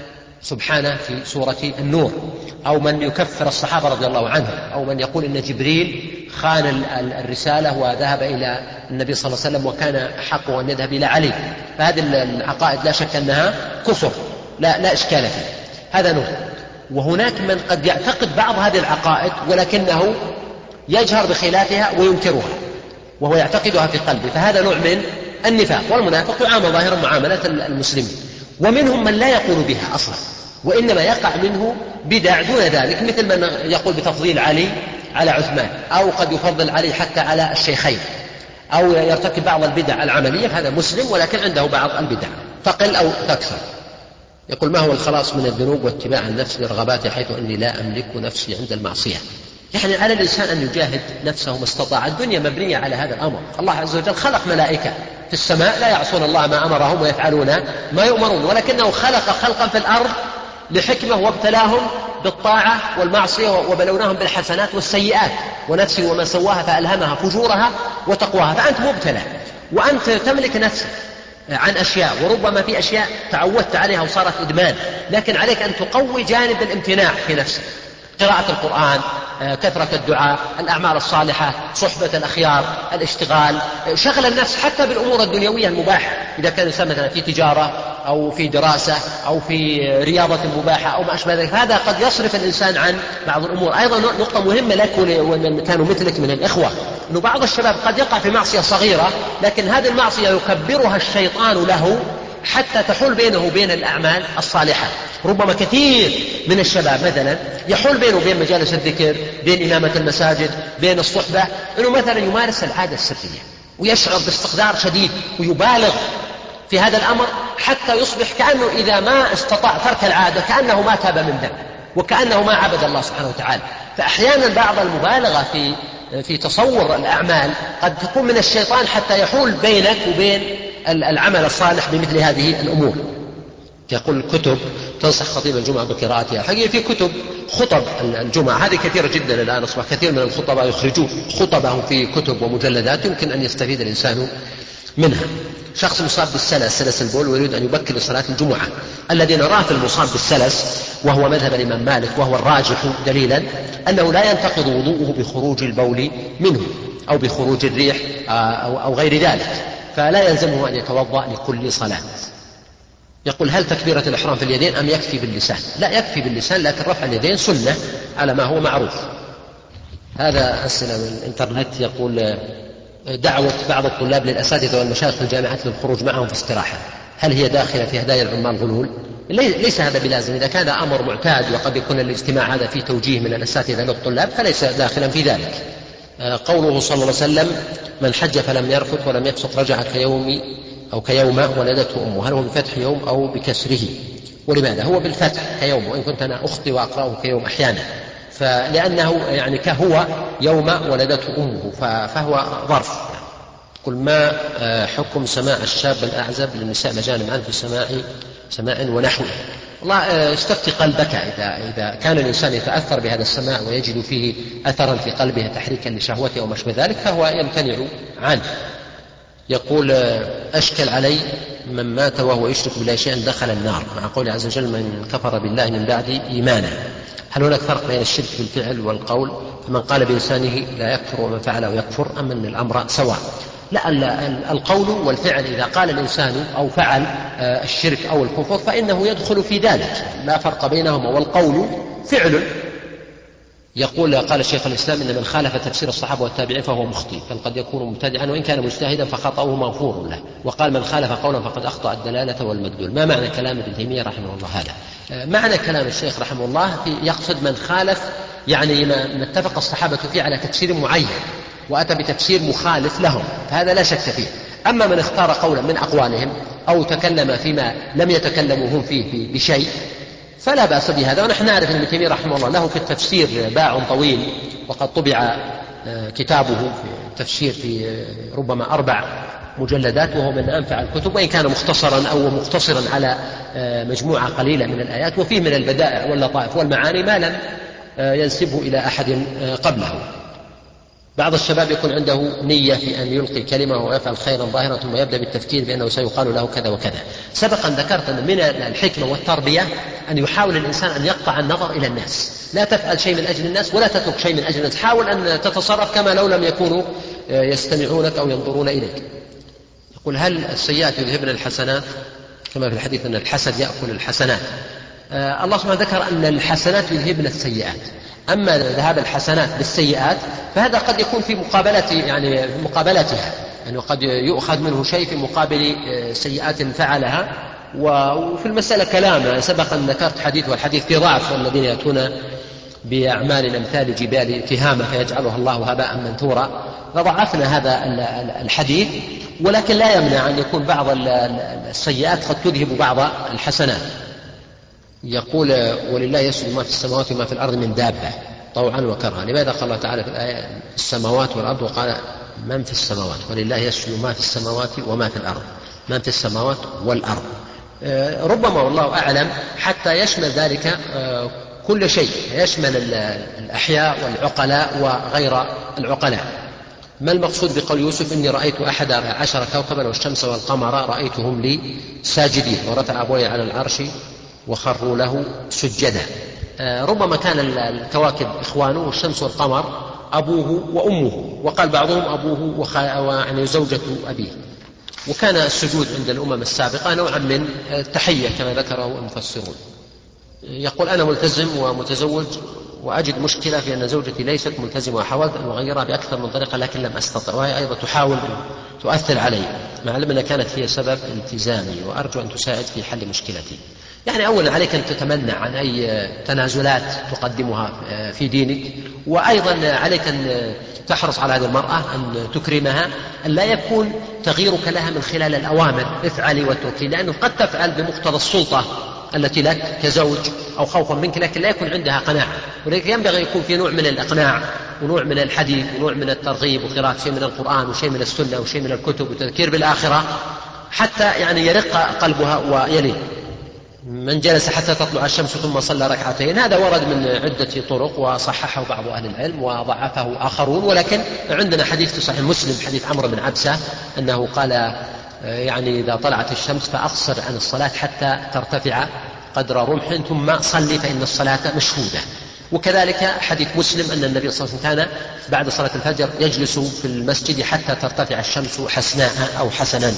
سبحانه في سورة النور، أو من يكفر الصحابة رضي الله عنهم، أو من يقول إن جبريل خان الرسالة وذهب إلى النبي صلى الله عليه وسلم وكان حقه أن يذهب إلى علي. فهذه العقائد لا شك أنها كفر، لا, لا إشكال فيه، هذا نوع. وهناك من قد يعتقد بعض هذه العقائد ولكنه يجهر بخلافها وينكرها وهو يعتقدها في قلبه، فهذا نوع من النفاق. والمنافق يعامل ظاهرا معاملة المسلمين. ومنهم من لا يقول بها أصلا وإنما يقع منه بدع دون ذلك، مثل من يقول بتفضيل علي على عثمان، أو قد يفضل علي حتى على الشيخين، أو يرتكب بعض البدع العملية، هذا مسلم ولكن عنده بعض البدع تقل أو تكثر. يقول: ما هو الخلاص من الذنوب واتباع النفس لرغباتي حيث أني لا أملك نفسي عند المعصية؟ يعني على الإنسان أن يجاهد نفسه ما استطاع. الدنيا مبنية على هذا الأمر. الله عز وجل خلق ملائكة في السماء لا يعصون الله ما أمرهم ويفعلون ما يؤمرون، ولكنه خلق خلقا في الأرض لحكمة وابتلاهم بالطاعة والمعصية وبلوناهم بالحسنات والسيئات، ونفس وما سواها فألهمها فجورها وتقواها. فأنت مبتلى وأنت تملك نفسك عن أشياء، وربما في أشياء تعودت عليها وصارت إدمان، لكن عليك أن تقوي جانب الامتناع في نفسك: قراءة القرآن، كثرة الدعاء، الأعمال الصالحة، صحبة الأخيار، الاشتغال، شغل النفس حتى بالأمور الدنيوية المباحة. إذا كان الإنسان مثلا في تجارة أو في دراسة أو في رياضة مباحة أو ما أشبه ذلك، هذا قد يصرف الإنسان عن بعض الأمور. أيضا نقطة مهمة لك ومن كانوا مثلك من الإخوة، أنه بعض الشباب قد يقع في معصية صغيرة، لكن هذه المعصية يكبرها الشيطان له حتى تحول بينه وبين الأعمال الصالحة. ربما كثير من الشباب مثلا يحول بينه وبين مجالس الذكر، بين إمامة المساجد، بين الصحبة، أنه مثلا يمارس العادة السرية ويشعر باستقدار شديد ويبالغ في هذا الأمر حتى يصبح كأنه إذا ما استطاع ترك العادة كأنه ما تاب من ذنب وكأنه ما عبد الله سبحانه وتعالى. فأحيانا بعض المبالغة في في تصور الأعمال قد تكون من الشيطان حتى يحول بينك وبين العمل الصالح بمثل هذه الأمور. يقول: الكتب تنصح خطيب الجمعة بقراءتها. حقيقة في كتب خطب الجمعة هذه كثيرة جدا الآن، أصبح كثير من الخطباء يخرجون خطبهم في كتب ومجلدات يمكن أن يستفيد الإنسان منها. شخص مصاب بالسلس، سلس البول، ويريد أن يبكر لصلاة الجمعة. الذي نراه في المصاب بالسلس وهو مذهب الإمام مالك وهو الراجح دليلا أنه لا ينتقض وضوءه بخروج البول منه أو بخروج الريح أو غير ذلك، فلا يلزمه أن يتوضأ لكل صلاة. يقول: هل تكبيرة الإحرام في اليدين أم يكفي باللسان؟ لا، يكفي باللسان، لكن رفع اليدين سنة على ما هو معروف. هذا أسئلة من الإنترنت. يقول: دعوة بعض الطلاب للأساتذة والمشايخ في الجامعات للخروج معهم في استراحة، هل هي داخلة في هدايا العمال غلول؟ ليس هذا بلازم. إذا كان أمر معتاد وقد يكون الاجتماع هذا فيه توجيه من الأساتذة للطلاب فليس داخلا في ذلك. قوله صلى الله عليه وسلم: من حج فلم يرفث ولم يفسق رجع كيوم أو كيوم ولدته أمه، هل هو بفتح يوم أو بكسره؟ ولماذا؟ هو بالفتح كيوم، وإن كنت أنا أخطي وأقرأه كيوم أحيانا، فلأنه يعني كهو يوم ولدته أمه فهو ظرف. قل: ما حكم سماع الشاب الأعزب للنساء مجانا عنه في سماع سماع ونحوه؟ الله استفتي قلبك. إذا, إذا كان الإنسان يتأثر بهذا السماع ويجد فيه أثرا في قلبه تحريكا لشهوته أو ما شابه ذلك فهو يمتنع عنه. يقول: أشكل علي من مات وهو يشرك بالله شيئا دخل النار، مع قوله عز وجل: من كفر بالله من بعد إيمانه. هل هناك فرق بين الشرك في الفعل والقول؟ فمن قال بلسانه لا يكفر ومن فعله يكفر، أم أن الأمر سواء؟ لا، القول والفعل إذا قال الإنسان أو فعل الشرك أو الكفر فإنه يدخل في ذلك، لا فرق بينهما، والقول فعل. يقول: قال الشيخ الإسلام: إن من خالف تفسير الصحابة والتابعين فهو مخطئ، بل قد يكون مبتدعا وإن كان مجتهدا فخطأه مغفور له. وقال: من خالف قولا فقد أخطأ الدلالة والمدلول. ما معنى كلام ابن تيمية رحمه الله هذا؟ معنى كلام الشيخ رحمه الله يقصد من خالف يعني ما اتفق الصحابة فيه على تفسير معين وأتى بتفسير مخالف لهم، فهذا لا شك فيه. أما من اختار قولا من أقوالهم أو تكلم فيما لم يتكلموا هم فيه بشيء فلا بأس بهذا. ونحن نعرف أن ابن تيمية رحمه الله له في التفسير باع طويل، وقد طبع كتابه في التفسير في ربما أربع مجلدات، وهو من أنفع الكتب، وإن كان مختصرا أو مقتصرا على مجموعة قليلة من الآيات، وفيه من البدائع واللطائف والمعاني ما لم ينسبه إلى أحد قبله. بعض الشباب يكون عنده نية في أن يلقي كلمة ويفعل خيرا ظاهرا ثم يبدأ بالتفكير بأنه سيقال له كذا وكذا. سبقا ذكرت أن من الحكمة والتربية أن يحاول الإنسان أن يقطع النظر إلى الناس، لا تفعل شيء من أجل الناس ولا تترك شيء من أجل الناس، حاول أن تتصرف كما لو لم يكونوا يستمعونك أو ينظرون إليك. يقول: هل السيئات يذهبن الحسنات كما في الحديث أن الحسد يأكل الحسنات؟ آه الله سبحانه ذكر أن الحسنات يذهبن السيئات، أما ذهاب الحسنات بالسيئات فهذا قد يكون في مقابلة يعني في مقابلتها، يعني قد يؤخذ منه شيء في مقابل سيئات فعلها. وفي المسألة كلام سبق أن ذكرت حديث، والحديث في ضعف، والذين يأتون بأعمال أمثال جبال تهامة فيجعلها الله هباء منثورا، فضعفنا هذا الحديث، ولكن لا يمنع أن يكون بعض السيئات قد تذهب بعض الحسنات. يقول: ولله يسجد ما في السماوات وما في الأرض من دابة طوعا وكرها. لماذا قال الله تعالى في الآية السماوات والأرض وقال من في السماوات؟ ولله يسجد ما في السماوات وما في الأرض، من في السماوات والأرض. ربما والله أعلم حتى يشمل ذلك كل شيء، يشمل الأحياء والعقلاء وغير العقلاء. ما المقصود بقول يوسف: إني رأيت أحد عشر كوكبا والشمس والقمر رأيتهم لي ساجدين، ورفع أبوي على العرش وخروا له سجدا. ربما كان الكواكب إخوانه، والشمس والقمر أبوه وأمه، وقال بعضهم أبوه ويعني زوجة أبيه. وكان السجود عند الأمم السابقة نوعا من التحية كما ذكره المفسرون. يقول: أنا ملتزم ومتزوج وأجد مشكلة في أن زوجتي ليست ملتزمة، وحاولت أن أغيرها بأكثر من طريقة لكن لم أستطع، وهي أيضا تحاول أن تؤثر علي مع علم أنها كانت هي سبب التزامي، وأرجو أن تساعد في حل مشكلتي. يعني أولا عليك أن تتمنع عن أي تنازلات تقدمها في دينك، وأيضا عليك أن تحرص على هذه المرأة أن تكرمها، أن لا يكون تغييرك لها من خلال الأوامر افعلي واتركي، لأنه قد تفعل بمقتضى السلطة التي لك كزوج أو خوفا منك، لكن لا يكون عندها قناعة. ولذلك ينبغي يكون في نوع من الإقناع ونوع من الحديث ونوع من الترغيب وقراءة شيء من القرآن وشيء من السنة وشيء من الكتب وتذكير بالآخرة، حتى يعني يرق قلبها ويلين. من جلس حتى تطلع الشمس ثم صلى ركعتين، هذا ورد من عدة طرق وصححه بعض أهل العلم وضعفه آخرون، ولكن عندنا حديث في صحيح مسلم حديث عمرو بن عبسة أنه قال يعني إذا طلعت الشمس فأقصر عن الصلاة حتى ترتفع قدر رمح ثم صلي فإن الصلاة مشهودة. وكذلك حديث مسلم أن النبي صلى الله عليه وسلم كان بعد صلاة الفجر يجلس في المسجد حتى ترتفع الشمس حسناء أو حسنا.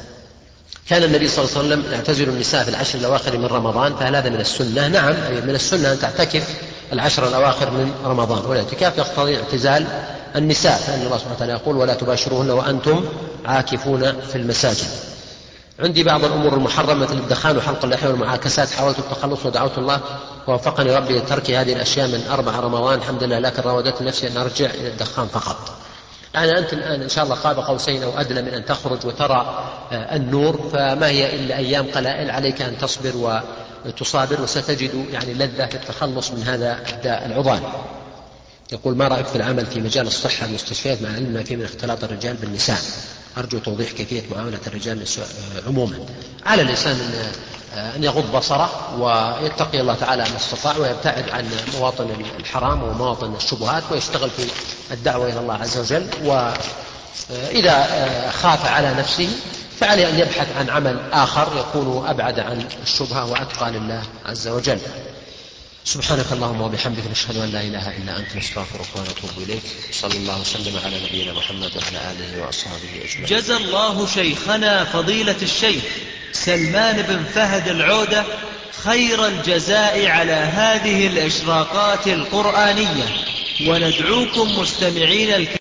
كان النبي صلى الله عليه وسلم يعتزل النساء في العشر الأواخر من رمضان، فهل هذا من السنة؟ نعم، من السنة أن تعتكف العشر الأواخر من رمضان، والاعتكاف يقتضي اعتزال النساء، فإن الله سبحانه وتعالى يقول: ولا تباشروهن وأنتم عاكفون في المساجد. عندي بعض الأمور المحرمة للدخان وحلق اللحية والمعاكسات، حاولت التخلص ودعوت الله ووفقني ربي لترك هذه الأشياء من أربع رمضان الحمد لله، لكن راودت نفسي أن أرجع إلى الدخان فقط. يعني أنت الآن إن شاء الله قاب قوسين أو أدنى من أن تخرج وترى النور، فما هي إلا أيام قلائل، عليك أن تصبر وتصابر، وستجد يعني لذة في التخلص من هذا الداء العضال. يقول: ما رأيك في العمل في مجال الصحة المستشفيات مع علم ما فيه من اختلاط الرجال بالنساء؟ أرجو توضيح كيفية معاملة الرجال عموما. على الإنسان أن يغض بصره ويتقي الله تعالى ما استطاع، ويبتعد عن مواطن الحرام ومواطن الشبهات، ويشتغل في الدعوة إلى الله عز وجل. وإذا خاف على نفسه فعليه أن يبحث عن عمل آخر يكون أبعد عن الشبهة وأتقى لله عز وجل. سبحانك اللهم وبحمدك، نشهد أن لا إله إلا أنت، نستغفرك ونتوب إليك. صلى الله وسلم على نبينا محمد وعلى آله وأصحابه أجمعين. جزى الله شيخنا فضيلة الشيخ سلمان بن فهد العودة خير الجزاء على هذه الإشراقات القرآنية، وندعوكم مستمعين الكرام